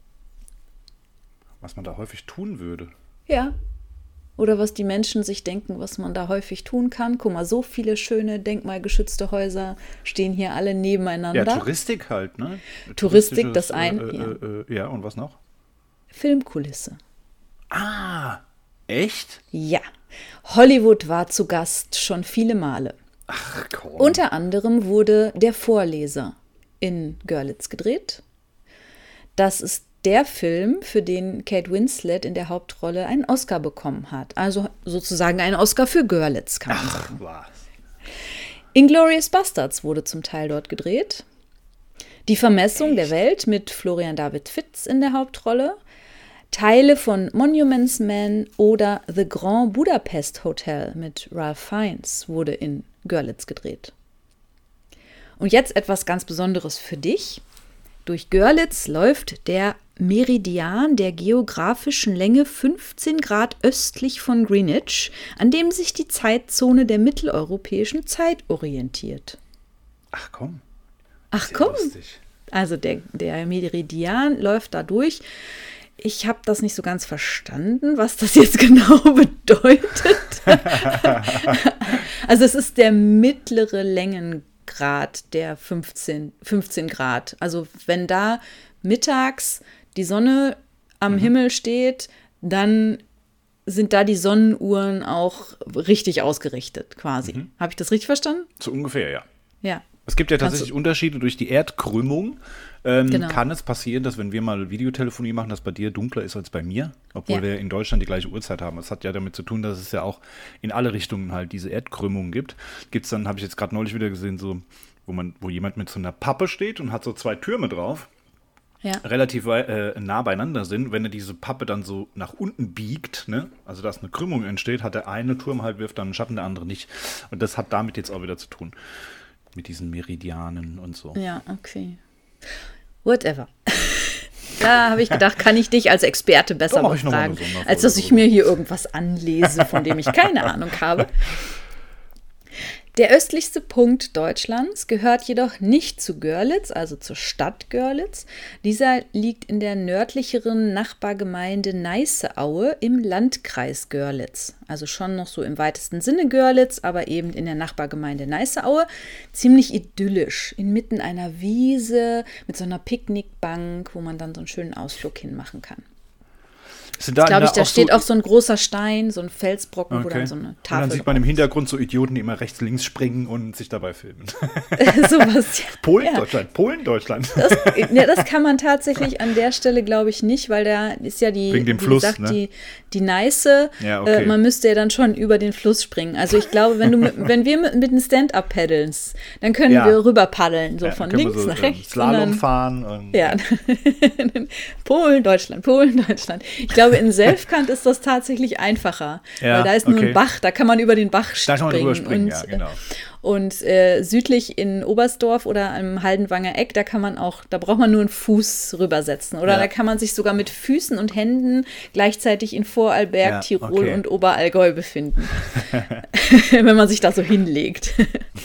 Was man da häufig tun würde. Ja. Oder was die Menschen sich denken, was man da häufig tun kann. Guck mal, so viele schöne denkmalgeschützte Häuser stehen hier alle nebeneinander. Ja, Touristik halt, ne? Touristik, das Touristisches, ein- Äh, ja. äh, äh, ja, und was noch? Filmkulisse. Ah, echt? Ja. Hollywood war zu Gast schon viele Male. Ach komm. Unter anderem wurde Der Vorleser in Görlitz gedreht. Das ist der Film, für den Kate Winslet in der Hauptrolle einen Oscar bekommen hat. Also sozusagen ein Oscar für Görlitz, kann man sagen. Was? Inglourious Basterds wurde zum Teil dort gedreht. Die Vermessung der Welt mit Florian David Fitz in der Hauptrolle. Teile von Monuments Man oder The Grand Budapest Hotel mit Ralph Fiennes wurde in Görlitz gedreht. Und jetzt etwas ganz Besonderes für dich. Durch Görlitz läuft der Meridian der geografischen Länge fünfzehn Grad östlich von Greenwich, an dem sich die Zeitzone der mitteleuropäischen Zeit orientiert. Ach komm. Ach Sehr komm, lustig. also der, der Meridian läuft da durch. Ich habe das nicht so ganz verstanden, was das jetzt genau bedeutet. Also es ist der mittlere Längengrad der fünfzehn, fünfzehn Grad. Also wenn da mittags die Sonne am Mhm. Himmel steht, dann sind da die Sonnenuhren auch richtig ausgerichtet quasi. Mhm. Habe ich das richtig verstanden? So ungefähr, ja. Ja. Es gibt ja Kannst tatsächlich du- Unterschiede durch die Erdkrümmung. Ähm, Genau. Kann es passieren, dass wenn wir mal Videotelefonie machen, dass bei dir dunkler ist als bei mir? Obwohl Ja. wir in Deutschland die gleiche Uhrzeit haben. Das hat ja damit zu tun, dass es ja auch in alle Richtungen halt diese Erdkrümmung gibt. Gibt es dann, habe ich jetzt gerade neulich wieder gesehen, so, wo man, wo jemand mit so einer Pappe steht und hat so zwei Türme drauf, Ja. relativ wei- äh, nah beieinander sind. Wenn er diese Pappe dann so nach unten biegt, ne, also dass eine Krümmung entsteht, hat der eine Turm halt, wirft dann einen Schatten, der andere nicht. Und das hat damit jetzt auch wieder zu tun. Mit diesen Meridianen und so. Ja, okay. Whatever. Da habe ich gedacht, kann ich dich als Experte besser Da mache ich noch mal eine befragen, Sonderfolge als dass ich drüber. mir hier irgendwas anlese, von dem ich keine Ahnung habe. Der östlichste Punkt Deutschlands gehört jedoch nicht zu Görlitz, also zur Stadt Görlitz. Dieser liegt in der nördlicheren Nachbargemeinde Neißeaue im Landkreis Görlitz. Also schon noch so im weitesten Sinne Görlitz, aber eben in der Nachbargemeinde Neißeaue. Ziemlich idyllisch, inmitten einer Wiese mit so einer Picknickbank, wo man dann so einen schönen Ausflug hinmachen kann. Sind da Glaube ich, in da auch steht so, auch so ein großer Stein, so ein Felsbrocken, wo Okay. dann so eine Und Tafel dann sieht man im drauf Hintergrund so Idioten, die immer rechts, links springen und sich dabei filmen. ist. Sowas, ja. Polen, Ja. Deutschland, Polen, Deutschland. Das, ja, das kann man tatsächlich an der Stelle, glaube ich, nicht, weil da ist ja die, Wegen dem wie Fluss, gesagt, ne? die, die Neiße. Ja, okay. äh, man müsste ja dann schon über den Fluss springen. Also ich glaube, wenn du mit, wenn wir mit, mit einem Stand-up paddeln, dann können Ja. wir rüber paddeln, so Ja, von können wir links so, nach ähm, rechts. und Slalom dann- fahren. Und, Ja. Polen, Deutschland, Polen, Deutschland. Ich glaube, glaube, in Selfkant ist das tatsächlich einfacher. Ja, weil da ist nur okay. ein Bach, da kann man über den Bach springen. Da kann man drüber springen, und, ja, genau. Und äh, südlich in Oberstdorf oder am Haldenwanger Eck, da kann man auch, da braucht man nur einen Fuß rübersetzen. Oder Ja. da kann man sich sogar mit Füßen und Händen gleichzeitig in Vorarlberg, Ja, Tirol okay. und Oberallgäu befinden. Wenn man sich da so hinlegt.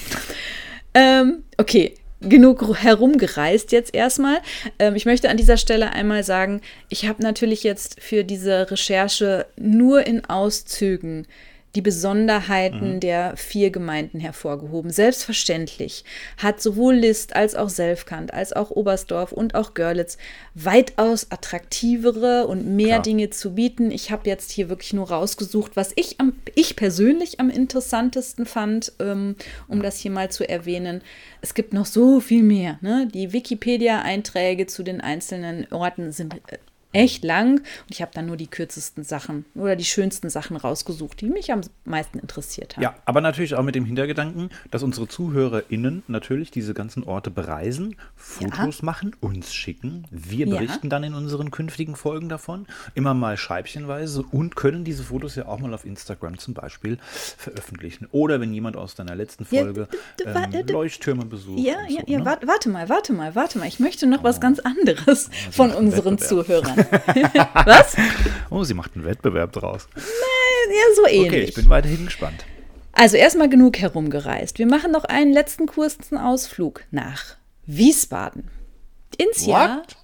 ähm, okay. Genug herumgereist jetzt erstmal. Ähm, ich möchte an dieser Stelle einmal sagen, ich habe natürlich jetzt für diese Recherche nur in Auszügen die Besonderheiten mhm. der vier Gemeinden hervorgehoben. Selbstverständlich hat sowohl List als auch Selfkant, als auch Oberstdorf und auch Görlitz weitaus attraktivere und mehr Klar. Dinge zu bieten. Ich habe jetzt hier wirklich nur rausgesucht, was ich, am, ich persönlich am interessantesten fand, ähm, um das hier mal zu erwähnen. Es gibt noch so viel mehr. Ne? Die Wikipedia-Einträge zu den einzelnen Orten sind äh, echt lang und ich habe dann nur die kürzesten Sachen oder die schönsten Sachen rausgesucht, die mich am meisten interessiert haben. Ja, aber natürlich auch mit dem Hintergedanken, dass unsere ZuhörerInnen natürlich diese ganzen Orte bereisen, Fotos ja. machen, uns schicken. Wir berichten ja. dann in unseren künftigen Folgen davon, immer mal scheibchenweise und können diese Fotos ja auch mal auf Instagram zum Beispiel veröffentlichen. Oder wenn jemand aus deiner letzten Folge ja, ähm, Leuchttürme besucht. Ja, so, ja, ja, ne? warte, warte mal, warte mal, warte mal. Ich möchte noch oh. was ganz anderes oh, von unseren Zuhörern. Was? Oh, sie macht einen Wettbewerb draus. Nein, ja, so ähnlich. Okay, ich bin weiterhin gespannt. Also erstmal genug herumgereist. Wir machen noch einen letzten kurzen Ausflug nach Wiesbaden. Ins Jahr What?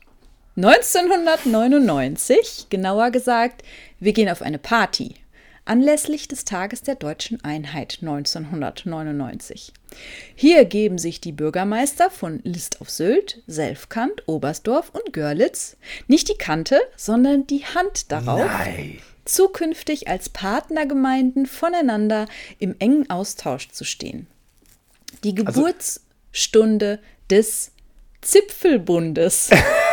neunzehnhundertneunundneunzig, genauer gesagt, wir gehen auf eine Party. Anlässlich des Tages der Deutschen Einheit neunzehnhundertneunundneunzig. Hier geben sich die Bürgermeister von List auf Sylt, Selfkant, Oberstdorf und Görlitz nicht die Kante, sondern die Hand darauf, Nein. zukünftig als Partnergemeinden voneinander im engen Austausch zu stehen. Die Geburtsstunde also, des Zipfelbundes.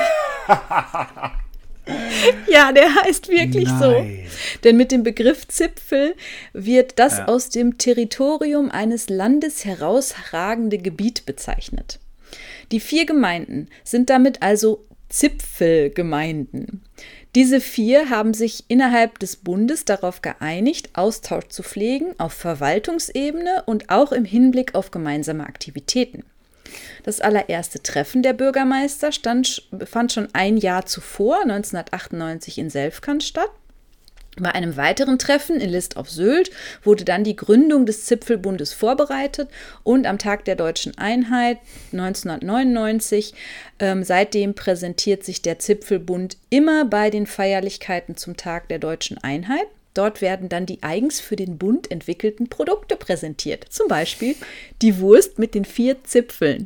Ja, der heißt wirklich Nein. so. Denn mit dem Begriff Zipfel wird das ja. aus dem Territorium eines Landes herausragende Gebiet bezeichnet. Die vier Gemeinden sind damit also Zipfelgemeinden. Diese vier haben sich innerhalb des Bundes darauf geeinigt, Austausch zu pflegen auf Verwaltungsebene und auch im Hinblick auf gemeinsame Aktivitäten. Das allererste Treffen der Bürgermeister stand, fand schon ein Jahr zuvor, neunzehnhundertachtundneunzig, in Selfkant statt. Bei einem weiteren Treffen in List auf Sylt wurde dann die Gründung des Zipfelbundes vorbereitet und am Tag der Deutschen Einheit neunzehnhundertneunundneunzig, ähm, seitdem präsentiert sich der Zipfelbund immer bei den Feierlichkeiten zum Tag der Deutschen Einheit. Dort werden dann die eigens für den Bund entwickelten Produkte präsentiert. Zum Beispiel die Wurst mit den vier Zipfeln.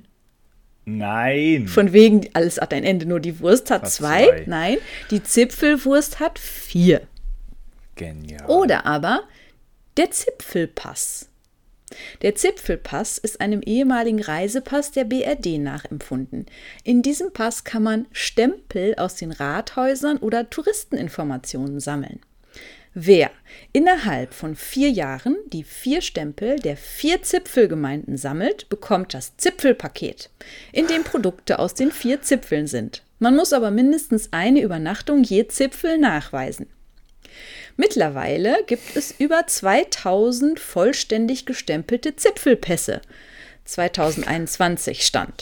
Nein. Von wegen, alles hat ein Ende, nur die Wurst hat, hat zwei. zwei. Nein, die Zipfelwurst hat vier. Genial. Oder aber der Zipfelpass. Der Zipfelpass ist einem ehemaligen Reisepass der B R D nachempfunden. In diesem Pass kann man Stempel aus den Rathäusern oder Touristeninformationen sammeln. Wer innerhalb von vier Jahren die vier Stempel der vier Zipfelgemeinden sammelt, bekommt das Zipfelpaket, in dem Produkte aus den vier Zipfeln sind. Man muss aber mindestens eine Übernachtung je Zipfel nachweisen. Mittlerweile gibt es über zweitausend vollständig gestempelte Zipfelpässe. zweitausendeinundzwanzig Stand.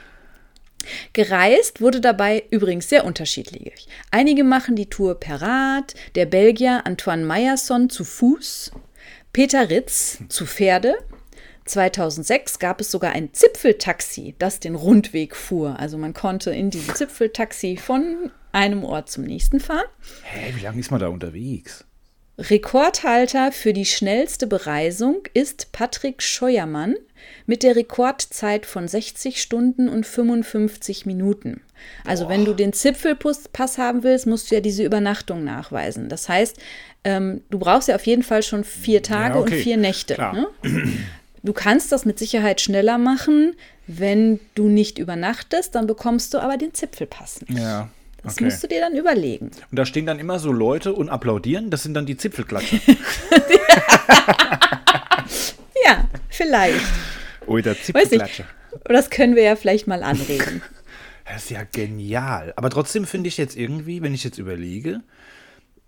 Gereist wurde dabei übrigens sehr unterschiedlich. Einige machen die Tour per Rad, der Belgier Antoine Meyerson zu Fuß, Peter Ritz zu Pferde. zweitausendsechs gab es sogar ein Zipfeltaxi, das den Rundweg fuhr. Also man konnte in diesem Zipfeltaxi von einem Ort zum nächsten fahren. Hä, wie lange ist man da unterwegs? Rekordhalter für die schnellste Bereisung ist Patrick Scheuermann mit der Rekordzeit von sechzig Stunden und fünfundfünfzig Minuten. Also Boah. Wenn du den Zipfelpass haben willst, musst du ja diese Übernachtung nachweisen. Das heißt, ähm, du brauchst ja auf jeden Fall schon vier Tage ja, okay. und vier Nächte. Ne? Du kannst das mit Sicherheit schneller machen. Wenn du nicht übernachtest, dann bekommst du aber den Zipfelpass nicht. Ja. Das okay. musst du dir dann überlegen. Und da stehen dann immer so Leute und applaudieren. Das sind dann die Zipfelklatscher. Ja, vielleicht. Oder Zipfelklatscher. Das können wir ja vielleicht mal anregen. Das ist ja genial. Aber trotzdem finde ich jetzt irgendwie, wenn ich jetzt überlege,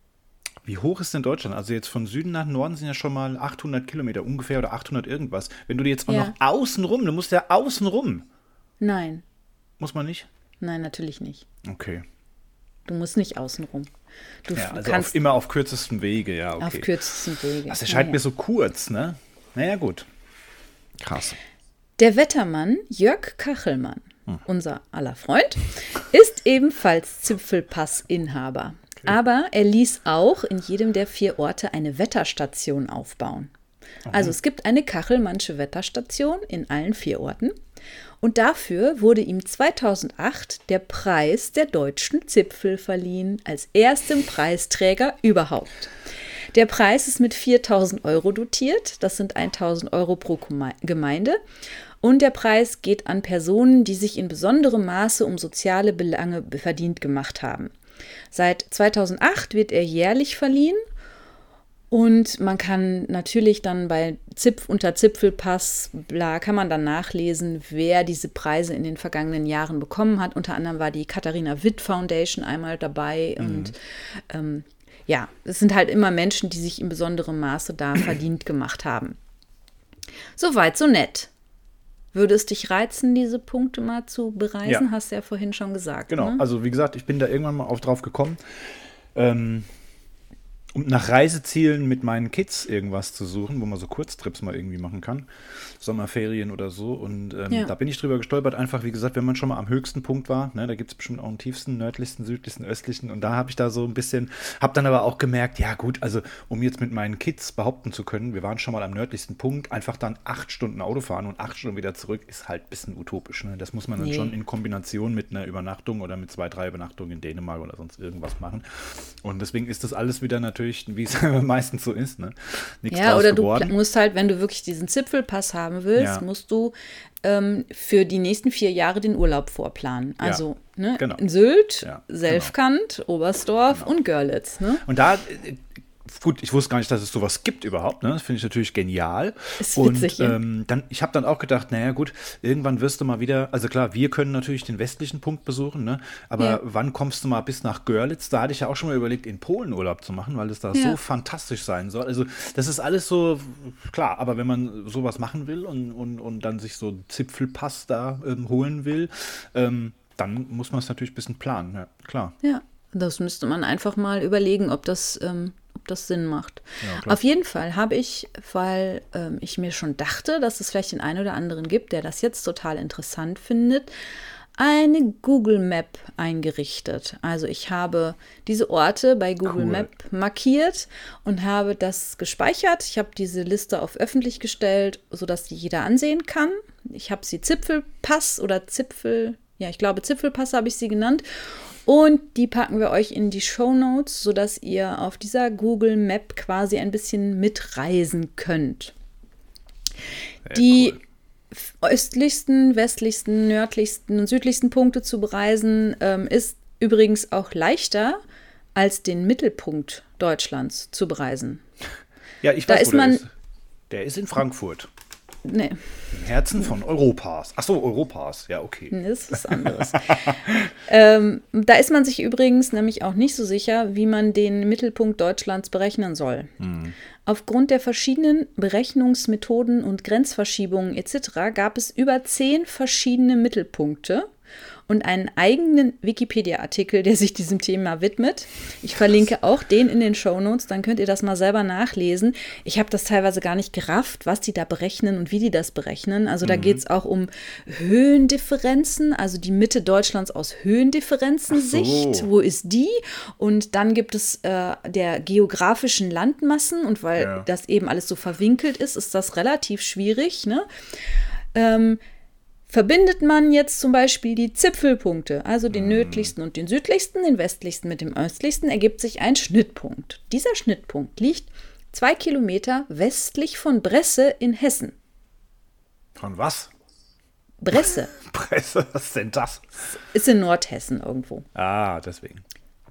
Wie hoch ist denn Deutschland? Also jetzt von Süden nach Norden sind ja schon mal achthundert Kilometer ungefähr oder achthundert irgendwas. Wenn du jetzt auch Ja. noch außen rum, du musst ja außen rum. Nein, Muss man nicht? nein, natürlich nicht. Okay. Du musst nicht außenrum. Du Ja, f- also kannst auf, immer auf kürzestem Wege, ja, okay. auf kürzesten Wege. Das erscheint Ja, mir ja. so kurz, ne? Naja, gut. Krass. Der Wettermann Jörg Kachelmann, unser aller Freund, ist ebenfalls Zipfelpass-Inhaber. Aber er ließ auch in jedem der vier Orte eine Wetterstation aufbauen. Also es gibt eine Kachelmannsche Wetterstation in allen vier Orten. Und dafür wurde ihm zweitausendacht der Preis der deutschen Zipfel verliehen, als erstem Preisträger überhaupt. Der Preis ist mit viertausend Euro dotiert, das sind tausend Euro pro Geme- Gemeinde. Und der Preis geht an Personen, die sich in besonderem Maße um soziale Belange verdient gemacht haben. Seit zweitausendacht wird er jährlich verliehen. Und man kann natürlich dann bei Zipf unter Zipfelpass, bla, kann man dann nachlesen, wer diese Preise in den vergangenen Jahren bekommen hat. Unter anderem war die Katharina Witt Foundation einmal dabei. Mhm. Und ähm, ja, es sind halt immer Menschen, die sich in besonderem Maße da verdient gemacht haben. Soweit, so nett. Würde es dich reizen, diese Punkte mal zu bereisen? Ja. Hast du ja vorhin schon gesagt. Genau, Ne? also wie gesagt, ich bin da irgendwann mal auf drauf gekommen, ähm, um nach Reisezielen mit meinen Kids irgendwas zu suchen, wo man so Kurztrips mal irgendwie machen kann, Sommerferien oder so. Und ähm, Ja. da bin ich drüber gestolpert, einfach wie gesagt, wenn man schon mal am höchsten Punkt war, ne, da gibt es bestimmt auch einen tiefsten, nördlichsten, südlichsten, östlichsten. Und da habe ich da so ein bisschen, habe dann aber auch gemerkt, ja gut, also um jetzt mit meinen Kids behaupten zu können, wir waren schon mal am nördlichsten Punkt, einfach dann acht Stunden Auto fahren und acht Stunden wieder zurück, ist halt ein bisschen utopisch. Ne? Das muss man dann Nee. schon in Kombination mit einer Übernachtung oder mit zwei, drei Übernachtungen in Dänemark oder sonst irgendwas machen. Und deswegen ist das alles wieder natürlich, wie es meistens so ist, ne? Nichts Ja, draus oder du geworden. pla- musst halt, wenn du wirklich diesen Zipfelpass haben willst, Ja. musst du ähm, für die nächsten vier Jahre den Urlaub vorplanen. Also ne, genau. in Sylt, Ja, Selfkant, Oberstdorf und Görlitz. Ne? Und da, äh, gut, ich wusste gar nicht, dass es sowas gibt überhaupt. Ne? Das finde ich natürlich genial. Ist und witzig, ja. ähm, dann, ich habe dann auch gedacht, naja gut, irgendwann wirst du mal wieder, also klar, wir können natürlich den westlichen Punkt besuchen, ne? aber Ja. wann kommst du mal bis nach Görlitz? Da hatte ich ja auch schon mal überlegt, in Polen Urlaub zu machen, weil es da Ja. so fantastisch sein soll. Also das ist alles so, klar, aber wenn man sowas machen will und, und, und dann sich so einen Zipfelpass da ähm, holen will, ähm, dann muss man es natürlich ein bisschen planen, ja, klar. Ja, das müsste man einfach mal überlegen, ob das, ähm, ob das Sinn macht. Ja, klar. Auf jeden Fall habe ich, weil ähm, ich mir schon dachte, dass es vielleicht den einen oder anderen gibt, der das jetzt total interessant findet, eine Google Map eingerichtet. Also ich habe diese Orte bei Google Cool. Map markiert und habe das gespeichert. Ich habe diese Liste auf öffentlich gestellt, sodass die jeder ansehen kann. Ich habe sie Zipfelpass oder Zipfel, ja, ich glaube Zipfelpass habe ich sie genannt. Und die packen wir euch in die Shownotes, sodass ihr auf dieser Google Map quasi ein bisschen mitreisen könnt. Sehr Die cool. östlichsten, westlichsten, nördlichsten und südlichsten Punkte zu bereisen, ähm, ist übrigens auch leichter als den Mittelpunkt Deutschlands zu bereisen. Ja, ich Da weiß, ist wo der man- ist. Der ist in Frankfurt. Nee, Im Herzen von Europas. Ach so, Europas. Ja, okay. das ist was anderes. ähm, da ist man sich übrigens nämlich auch nicht so sicher, wie man den Mittelpunkt Deutschlands berechnen soll. Aufgrund der verschiedenen Berechnungsmethoden und Grenzverschiebungen et cetera gab es über zehn verschiedene Mittelpunkte und einen eigenen Wikipedia-Artikel, der sich diesem Thema widmet. Ich verlinke auch den in den Shownotes, dann könnt ihr das mal selber nachlesen. Ich habe das teilweise gar nicht gerafft, was die da berechnen und wie die das berechnen. Also da geht es auch um Höhendifferenzen, also die Mitte Deutschlands aus Höhendifferenzen-Sicht. Ach so. Wo ist die? Und dann gibt es äh, der geografischen Landmassen und weil Ja. das eben alles so verwinkelt ist, ist das relativ schwierig, ne? Ähm, Verbindet man jetzt zum Beispiel die Zipfelpunkte, also den nördlichsten und den südlichsten, den westlichsten mit dem östlichsten, ergibt sich ein Schnittpunkt. Dieser Schnittpunkt liegt zwei Kilometer westlich von Bresse in Hessen. Von was? Bresse Presse, was ist denn das? ist in Nordhessen irgendwo. Ah, deswegen.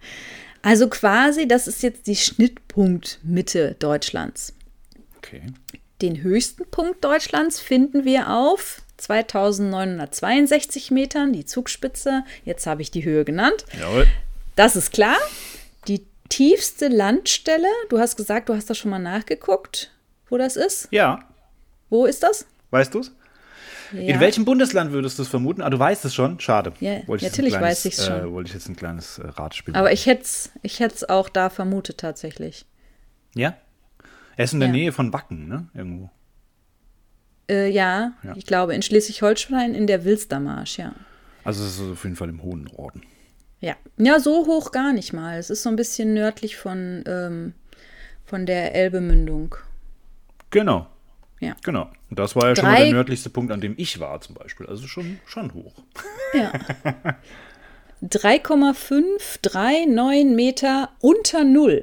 Also quasi, das ist jetzt die Schnittpunktmitte Deutschlands. Okay. Den höchsten Punkt Deutschlands finden wir auf zweitausendneunhundertzweiundsechzig Metern, die Zugspitze. Jetzt habe ich die Höhe genannt. Jawohl. Das ist klar. Die tiefste Landstelle, du hast gesagt, du hast das schon mal nachgeguckt, wo das ist. Ja. Wo ist das? Weißt du es? Ja. In welchem Bundesland würdest du es vermuten? Ah, du weißt es schon? Schade. Ja, wollte ich natürlich kleines, weiß ich es schon. Äh, wollte ich jetzt ein kleines äh, Ratspiel Aber machen. ich hätte es ich hätt's auch da vermutet tatsächlich. Ja? Er ist in der Ja. Nähe von Wacken, ne? Irgendwo. Äh, ja, Ja. ich glaube in Schleswig-Holstein in der Wilstermarsch, ja. Also es ist auf jeden Fall im hohen Norden. Ja. Ja, so hoch gar nicht mal. Es ist so ein bisschen nördlich von, ähm, von der Elbemündung. Genau. Ja. Genau. Und das war ja schon mal Drei- der nördlichste Punkt, an dem ich war zum Beispiel. Also schon, schon hoch. Ja. drei Komma fünf drei neun Meter unter Null.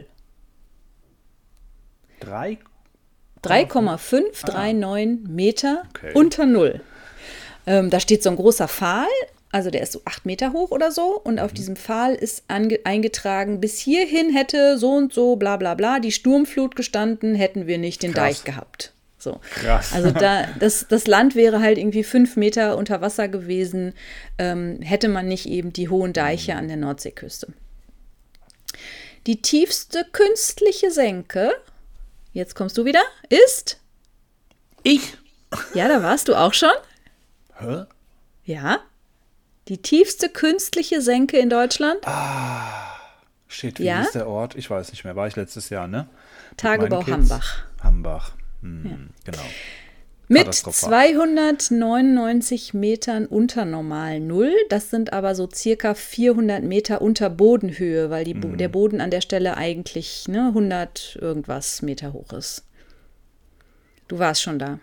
Drei? drei Komma fünf drei neun Meter Okay. unter Null. Ähm, da steht so ein großer Pfahl, also der ist so acht Meter hoch oder so. Und auf diesem Pfahl ist ange- eingetragen, bis hierhin hätte so und so, bla bla bla, die Sturmflut gestanden, hätten wir nicht den Krass. Deich gehabt. So. Krass. Also da, das, das Land wäre halt irgendwie fünf Meter unter Wasser gewesen, ähm, hätte man nicht eben die hohen Deiche an der Nordseeküste. Die tiefste künstliche Senke, jetzt kommst du wieder, ist, Ich? ja, da warst du auch schon, Hä? ja, die tiefste künstliche Senke in Deutschland, Shit, wie Ja? hieß der Ort? Ich weiß nicht mehr. War ich letztes Jahr, ne? Mit Tagebau meinen Kids? Hambach. Hambach. Hm, Genau. Mit Katastrophal. zweihundertneunundneunzig Metern unter normal Null. Das sind aber so circa vierhundert Meter unter Bodenhöhe, weil die, Bo- Mhm. der Boden an der Stelle eigentlich ne, hundert irgendwas Meter hoch ist. Du warst schon da.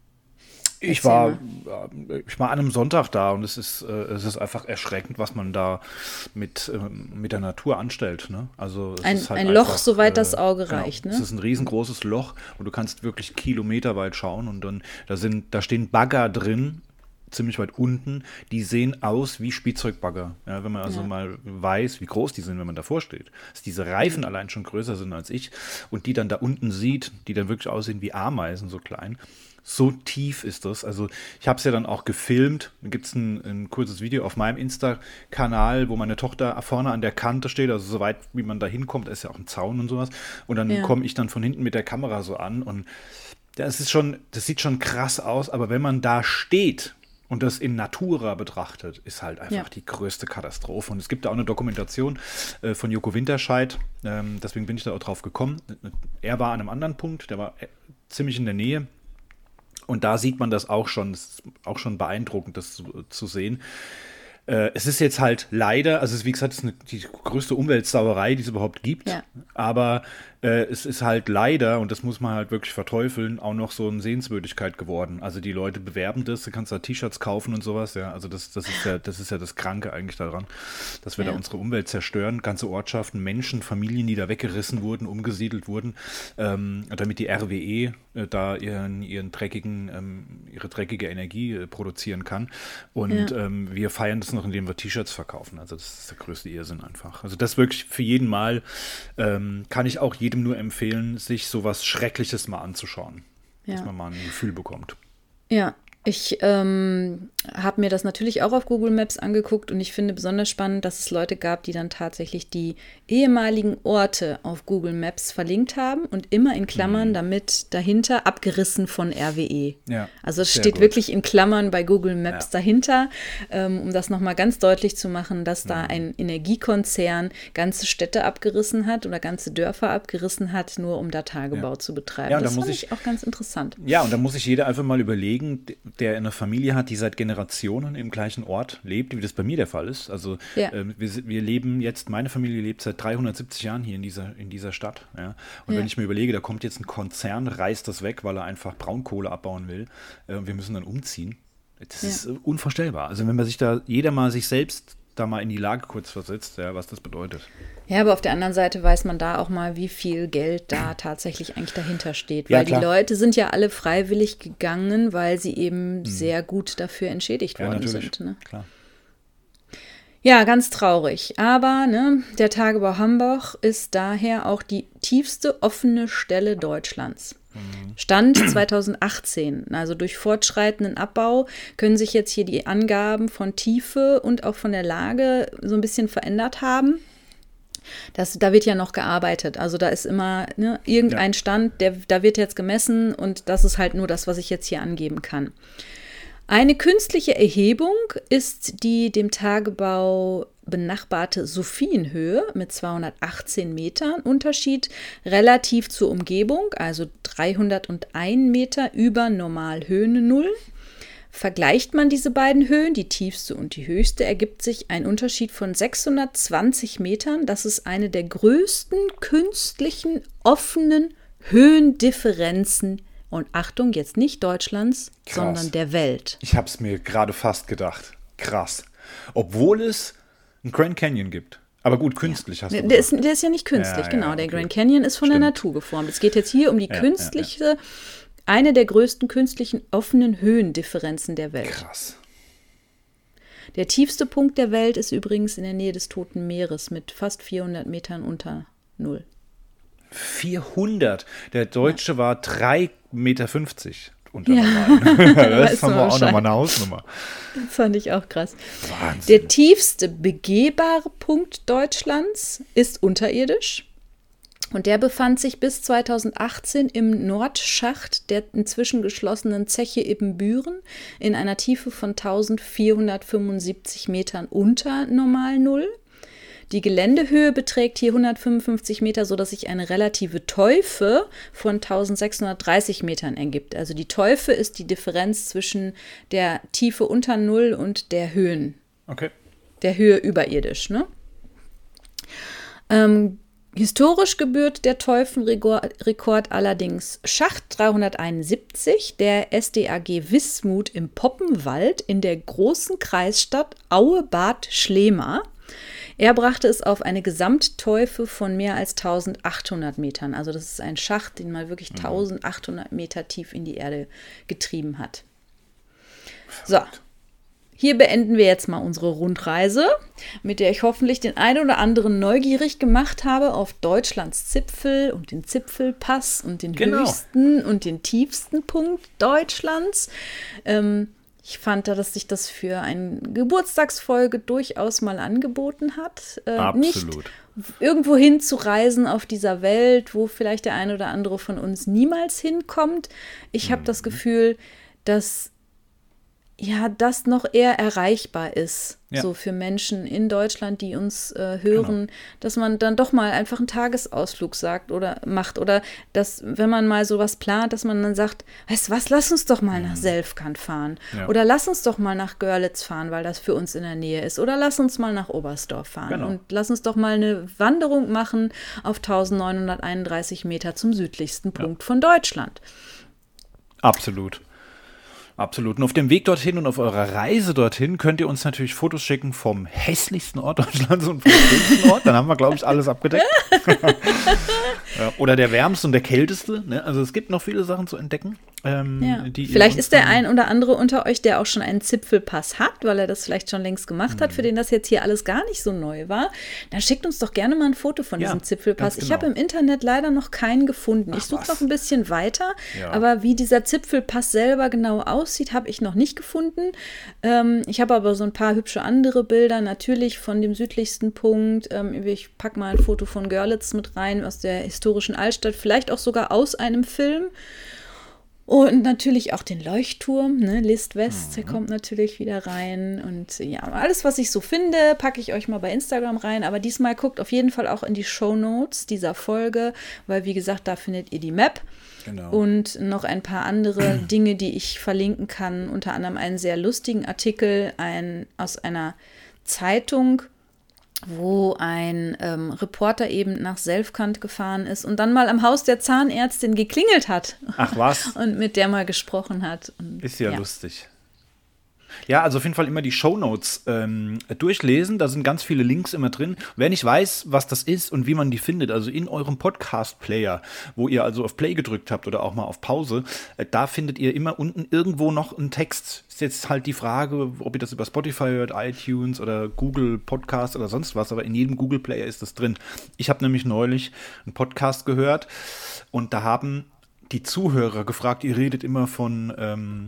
Ich Erzähl war, äh, ich war an einem Sonntag da und es ist, äh, es ist einfach erschreckend, was man da mit, ähm, mit der Natur anstellt. Ne? Also es Ein- ist halt ein Loch, einfach, soweit das Auge genau, reicht, ne? Es ist ein riesengroßes Loch und du kannst wirklich kilometerweit schauen und dann da sind, da stehen Bagger drin, ziemlich weit unten, die sehen aus wie Spielzeugbagger. Ja, wenn man also Ja. mal weiß, wie groß die sind, wenn man davor steht. Dass diese Reifen allein schon größer sind als ich und die dann da unten sieht, die dann wirklich aussehen wie Ameisen, so klein. So tief ist das. Also ich habe es ja dann auch gefilmt. Da gibt es ein, ein kurzes Video auf meinem Insta-Kanal, wo meine Tochter vorne an der Kante steht, also so weit, wie man da hinkommt, da ist ja auch ein Zaun und sowas. Und dann Ja. komme ich dann von hinten mit der Kamera so an und das ist schon, das sieht schon krass aus, aber wenn man da steht und das in Natura betrachtet, ist halt einfach Ja. die größte Katastrophe. Und es gibt da auch eine Dokumentation äh, von Joko Winterscheid, ähm, deswegen bin ich da auch drauf gekommen. Er war an einem anderen Punkt, der war äh, ziemlich in der Nähe. Und da sieht man das auch schon, das ist auch schon beeindruckend, das zu, zu sehen. Äh, es ist jetzt halt leider, also es ist, wie gesagt, es ist eine, die größte Umweltsauerei, die es überhaupt gibt. Ja. Aber äh, es ist halt leider, und das muss man halt wirklich verteufeln, auch noch so eine Sehenswürdigkeit geworden. Also die Leute bewerben das, du kannst da T-Shirts kaufen und sowas. Ja, also das, das ist ja, das ist ja das Kranke eigentlich daran, dass wir Ja. da unsere Umwelt zerstören, ganze Ortschaften, Menschen, Familien, die da weggerissen wurden, umgesiedelt wurden, ähm, damit die R W E äh, da ihren, ihren dreckigen, ähm, ihre dreckige Energie äh, produzieren kann. Und Ja. ähm, wir feiern das noch, indem wir T-Shirts verkaufen. Also das ist der größte Irrsinn einfach. Also das wirklich für jeden Mal ähm, kann ich auch jedem nur empfehlen, sich sowas Schreckliches mal anzuschauen, Ja. dass man mal ein Gefühl bekommt. Ja, ich ähm, habe mir das natürlich auch auf Google Maps angeguckt und ich finde besonders spannend, dass es Leute gab, die dann tatsächlich die ehemaligen Orte auf Google Maps verlinkt haben und immer in Klammern, damit dahinter abgerissen von R W E. Ja, Also es sehr steht gut. wirklich in Klammern bei Google Maps Ja. dahinter, ähm, um das nochmal ganz deutlich zu machen, dass da Mhm. ein Energiekonzern ganze Städte abgerissen hat oder ganze Dörfer abgerissen hat, nur um da Tagebau Ja. zu betreiben. Ja, und da das muss fand ich- ich auch ganz interessant. Ja, und da muss sich jeder einfach mal überlegen, der eine Familie hat, die seit Generationen im gleichen Ort lebt, wie das bei mir der Fall ist. Also Ja. ähm, wir, si- wir leben jetzt, meine Familie lebt seit dreihundertsiebzig Jahren hier in dieser, in dieser Stadt. Ja. Und Ja. wenn ich mir überlege, da kommt jetzt ein Konzern, reißt das weg, weil er einfach Braunkohle abbauen will, äh, und wir müssen dann umziehen. Das Ja. ist äh, unvorstellbar. Also wenn man sich da, jeder mal sich selbst da mal in die Lage kurz versetzt, ja, was das bedeutet. Ja, aber auf der anderen Seite weiß man da auch mal, wie viel Geld da tatsächlich eigentlich dahinter steht. Ja, Weil klar. die Leute sind ja alle freiwillig gegangen, weil sie eben sehr gut dafür entschädigt Ja, worden natürlich. sind. Ne? Klar. Ja, ganz traurig. Aber ne, der Tagebau Hambach ist daher auch die tiefste offene Stelle Deutschlands. Stand zweitausendachtzehn. Also durch fortschreitenden Abbau können sich jetzt hier die Angaben von Tiefe und auch von der Lage so ein bisschen verändert haben. Das, da wird ja noch gearbeitet. Also da ist immer ne, irgendein ja. Stand, der, da wird jetzt gemessen und das ist halt nur das, was ich jetzt hier angeben kann. Eine künstliche Erhebung ist die dem Tagebau benachbarte Sophienhöhe mit zweihundertachtzehn Metern. Unterschied relativ zur Umgebung, also dreihunderteins Meter über Normalhöhen Null. Vergleicht man diese beiden Höhen, die tiefste und die höchste, ergibt sich ein Unterschied von sechshundertzwanzig Metern. Das ist eine der größten künstlichen offenen Höhendifferenzen. Und Achtung, jetzt nicht Deutschlands, Krass. sondern der Welt. Ich habe es mir gerade fast gedacht. Krass. Obwohl es einen Grand Canyon gibt. Aber gut, künstlich ja. hast du der ist, der ist ja nicht künstlich, ja, genau. Ja, okay. Der Grand Canyon ist von Stimmt. der Natur geformt. Es geht jetzt hier um die ja, künstliche, ja, ja. eine der größten künstlichen offenen Höhendifferenzen der Welt. Krass. Der tiefste Punkt der Welt ist übrigens in der Nähe des Toten Meeres mit fast vierhundert Metern unter Null. vierhundert. Der Deutsche ja. war drei Meter fünfzig unter Normal. Ja. Das ist aber auch nochmal eine Hausnummer. Das fand ich auch krass. Wahnsinn. Der tiefste begehbare Punkt Deutschlands ist unterirdisch. Und der befand sich bis zweitausendachtzehn im Nordschacht der inzwischen geschlossenen Zeche Ibbenbüren in einer Tiefe von eintausendvierhundertfünfundsiebzig Metern unter Normal Null. Die Geländehöhe beträgt hier hundertfünfundfünfzig Meter, sodass sich eine relative Teufe von eintausendsechshundertdreißig Metern ergibt. Also die Teufe ist die Differenz zwischen der Tiefe unter Null und der Höhen. Okay. Der Höhe überirdisch, ne? Ähm, historisch gebührt der Teufenrekord allerdings Schacht dreihunderteinundsiebzig, der S D A G Wismut im Poppenwald in der großen Kreisstadt Aue-Bad Schlema. Er brachte es auf eine Gesamtteufe von mehr als eintausendachthundert Metern. Also das ist ein Schacht, den mal wirklich eintausendachthundert Meter tief in die Erde getrieben hat. So, hier beenden wir jetzt mal unsere Rundreise, mit der ich hoffentlich den einen oder anderen neugierig gemacht habe auf Deutschlands Zipfel und den Zipfelpass und den genau. höchsten und den tiefsten Punkt Deutschlands. Ähm, Ich fand da, dass sich das für eine Geburtstagsfolge durchaus mal angeboten hat. Äh, Absolut. Nicht irgendwo hinzureisen auf dieser Welt, wo vielleicht der eine oder andere von uns niemals hinkommt. Ich habe mhm. das Gefühl, dass ja, das noch eher erreichbar ist, ja. so für Menschen in Deutschland, die uns äh, hören, genau. dass man dann doch mal einfach einen Tagesausflug sagt oder macht oder dass, wenn man mal sowas plant, dass man dann sagt, weißt du was, lass uns doch mal mhm. nach Selfkant fahren ja. oder lass uns doch mal nach Görlitz fahren, weil das für uns in der Nähe ist oder lass uns mal nach Oberstdorf fahren genau. und lass uns doch mal eine Wanderung machen auf eintausendneunhunderteinunddreißig Meter zum südlichsten ja. Punkt von Deutschland. Absolut. Absolut. Und auf dem Weg dorthin und auf eurer Reise dorthin könnt ihr uns natürlich Fotos schicken vom hässlichsten Ort Deutschlands und vom schönsten Ort. Dann haben wir, glaube ich, alles abgedeckt. Ja, oder der wärmste und der kälteste. Ne? Also es gibt noch viele Sachen zu entdecken. Ähm, ja. die vielleicht ist der ein oder andere unter euch, der auch schon einen Zipfelpass hat, weil er das vielleicht schon längst gemacht mhm. hat, für den das jetzt hier alles gar nicht so neu war. Dann schickt uns doch gerne mal ein Foto von ja, diesem Zipfelpass. Genau. Ich habe im Internet leider noch keinen gefunden. Ach, ich suche noch ein bisschen weiter, ja. aber wie dieser Zipfelpass selber genau aussieht, habe ich noch nicht gefunden. Ähm, ich habe aber so ein paar hübsche andere Bilder, natürlich von dem südlichsten Punkt. Ähm, ich packe mal ein Foto von Görlitz mit rein, aus der historischen Altstadt, vielleicht auch sogar aus einem Film. Und natürlich auch den Leuchtturm, ne? List West, der kommt natürlich wieder rein. Und ja, alles, was ich so finde, packe ich euch mal bei Instagram rein. Aber diesmal guckt auf jeden Fall auch in die Shownotes dieser Folge, weil wie gesagt, da findet ihr die Map. Genau. Und noch ein paar andere Dinge, die ich verlinken kann. Unter anderem einen sehr lustigen Artikel ein, aus einer Zeitung, wo ein ähm, Reporter eben nach Selfkant gefahren ist und dann mal am Haus der Zahnärztin geklingelt hat. Ach was? Und mit der mal gesprochen hat. Und, ist ja, ja lustig. Ja, also auf jeden Fall immer die Shownotes ähm, durchlesen. Da sind ganz viele Links immer drin. Wer nicht weiß, was das ist und wie man die findet, also in eurem Podcast-Player, wo ihr also auf Play gedrückt habt oder auch mal auf Pause, äh, da findet ihr immer unten irgendwo noch einen Text. Ist jetzt halt die Frage, ob ihr das über Spotify hört, iTunes oder Google Podcast oder sonst was, aber in jedem Google-Player ist das drin. Ich habe nämlich neulich einen Podcast gehört und da haben die Zuhörer gefragt, ihr redet immer von... Ähm,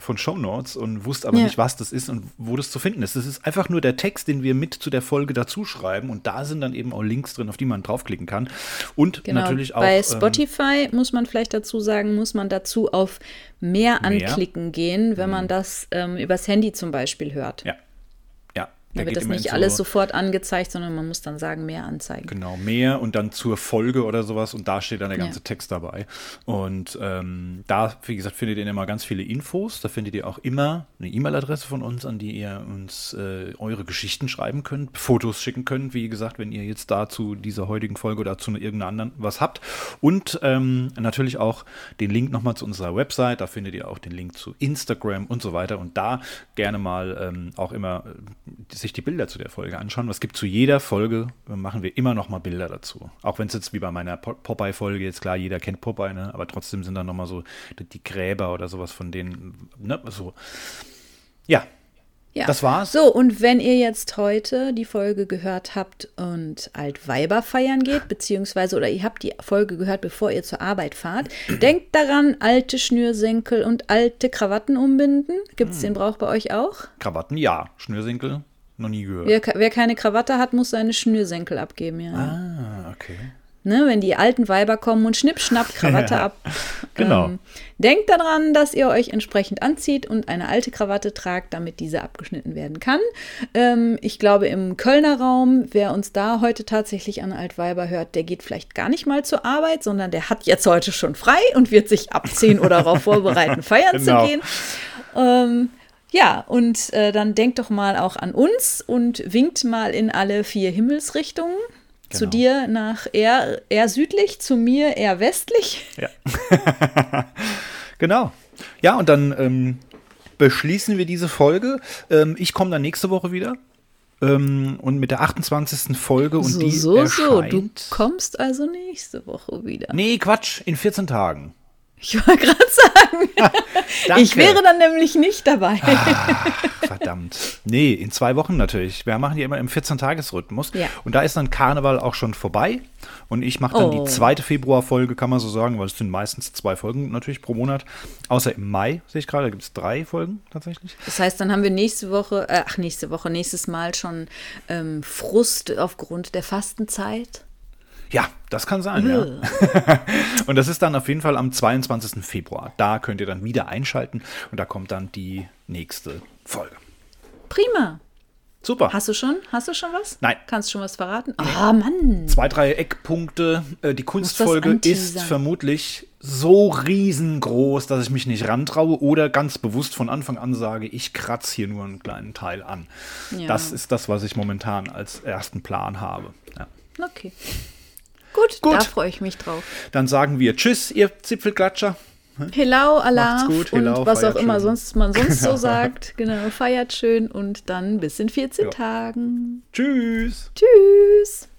von Shownotes und wusste aber Ja. nicht, was das ist und wo das zu finden ist. Das ist einfach nur der Text, den wir mit zu der Folge dazu schreiben und da sind dann eben auch Links drin, auf die man draufklicken kann. Und Genau. natürlich auch Bei ähm, Spotify muss man vielleicht dazu sagen, muss man dazu auf mehr anklicken gehen, wenn man das ähm, übers Handy zum Beispiel hört. ja. Ja, Da der wird geht das immer in nicht so- alles sofort angezeigt, sondern man muss dann sagen, mehr anzeigen. Genau, mehr und dann zur Folge oder sowas und da steht dann der ganze Ja. Text dabei. Und ähm, da, wie gesagt, findet ihr immer ganz viele Infos. Da findet ihr auch immer eine E-Mail-Adresse von uns, an die ihr uns äh, eure Geschichten schreiben könnt, Fotos schicken könnt, wie gesagt, wenn ihr jetzt dazu dieser heutigen Folge oder zu irgendeiner anderen was habt. Und ähm, natürlich auch den Link nochmal zu unserer Website. Da findet ihr auch den Link zu Instagram und so weiter. Und da gerne mal ähm, auch immer äh, sich die Bilder zu der Folge anschauen. Was gibt zu jeder Folge, äh, machen wir immer noch mal Bilder dazu. Auch wenn es jetzt wie bei meiner Po- Popeye-Folge, jetzt klar, jeder kennt Popeye, ne? Aber trotzdem sind da noch mal so die, die Gräber oder sowas von denen, ne? So. Ja, Ja. das war's. So, und wenn ihr jetzt heute die Folge gehört habt und Altweiber feiern geht, beziehungsweise, oder ihr habt die Folge gehört, bevor ihr zur Arbeit fahrt, denkt daran, alte Schnürsenkel und alte Krawatten umbinden. Gibt es den Brauch bei euch auch? Krawatten, ja. Schnürsenkel, noch nie gehört. Wer, wer keine Krawatte hat, muss seine Schnürsenkel abgeben, ja. Ah, okay. Ne, wenn die alten Weiber kommen und schnipp, schnapp, Krawatte ab. Genau. Ähm, denkt daran, dass ihr euch entsprechend anzieht und eine alte Krawatte tragt, damit diese abgeschnitten werden kann. Ähm, ich glaube, im Kölner Raum, wer uns da heute tatsächlich an Altweiber hört, der geht vielleicht gar nicht mal zur Arbeit, sondern der hat jetzt heute schon frei und wird sich abziehen oder darauf vorbereiten, feiern Genau. zu gehen. Ähm, Ja, und äh, dann denkt doch mal auch an uns und winkt mal in alle vier Himmelsrichtungen. Zu Genau. dir nach eher, eher südlich, zu mir eher westlich. Ja. Genau. Ja, und dann ähm, beschließen wir diese Folge. Ähm, ich komme dann nächste Woche wieder. Ähm, und mit der achtundzwanzigsten Folge und so, die so, erscheint. so. Du kommst also nächste Woche wieder. Nee, Quatsch, in vierzehn Tagen. Ich wollte gerade sagen, Danke. ich wäre dann nämlich nicht dabei. Verdammt. Nee, in zwei Wochen natürlich. Wir machen die immer im vierzehn-Tages-Rhythmus. Ja. Und da ist dann Karneval auch schon vorbei. Und ich mache dann Oh. die zweite Februarfolge, kann man so sagen, weil es sind meistens zwei Folgen natürlich pro Monat. Außer im Mai, sehe ich gerade, da gibt es drei Folgen tatsächlich. Das heißt, dann haben wir nächste Woche, äh, ach nächste Woche, nächstes Mal schon ähm, Frust aufgrund der Fastenzeit. Ja, das kann sein, ja. Und das ist dann auf jeden Fall am zweiundzwanzigsten Februar. Da könnt ihr dann wieder einschalten und da kommt dann die nächste Folge. Prima. Super. Hast du schon? Hast du schon was? Nein. Kannst du schon was verraten? Ah, Mann. Zwei, drei Eckpunkte. Äh, Die Kunstfolge ist anteasern. vermutlich so riesengroß, dass ich mich nicht rantraue oder ganz bewusst von Anfang an sage, ich kratze hier nur einen kleinen Teil an. Ja. Das ist das, was ich momentan als ersten Plan habe. Ja. Okay. Gut, Gut. da freue ich mich drauf. Dann sagen wir Tschüss, ihr Zipfelklatscher. Hello, Allah Macht's gut, hello, und was auch feiert immer schön. sonst man sonst so sagt. Genau, feiert schön und dann bis in vierzehn Tagen. Tschüss. Tschüss.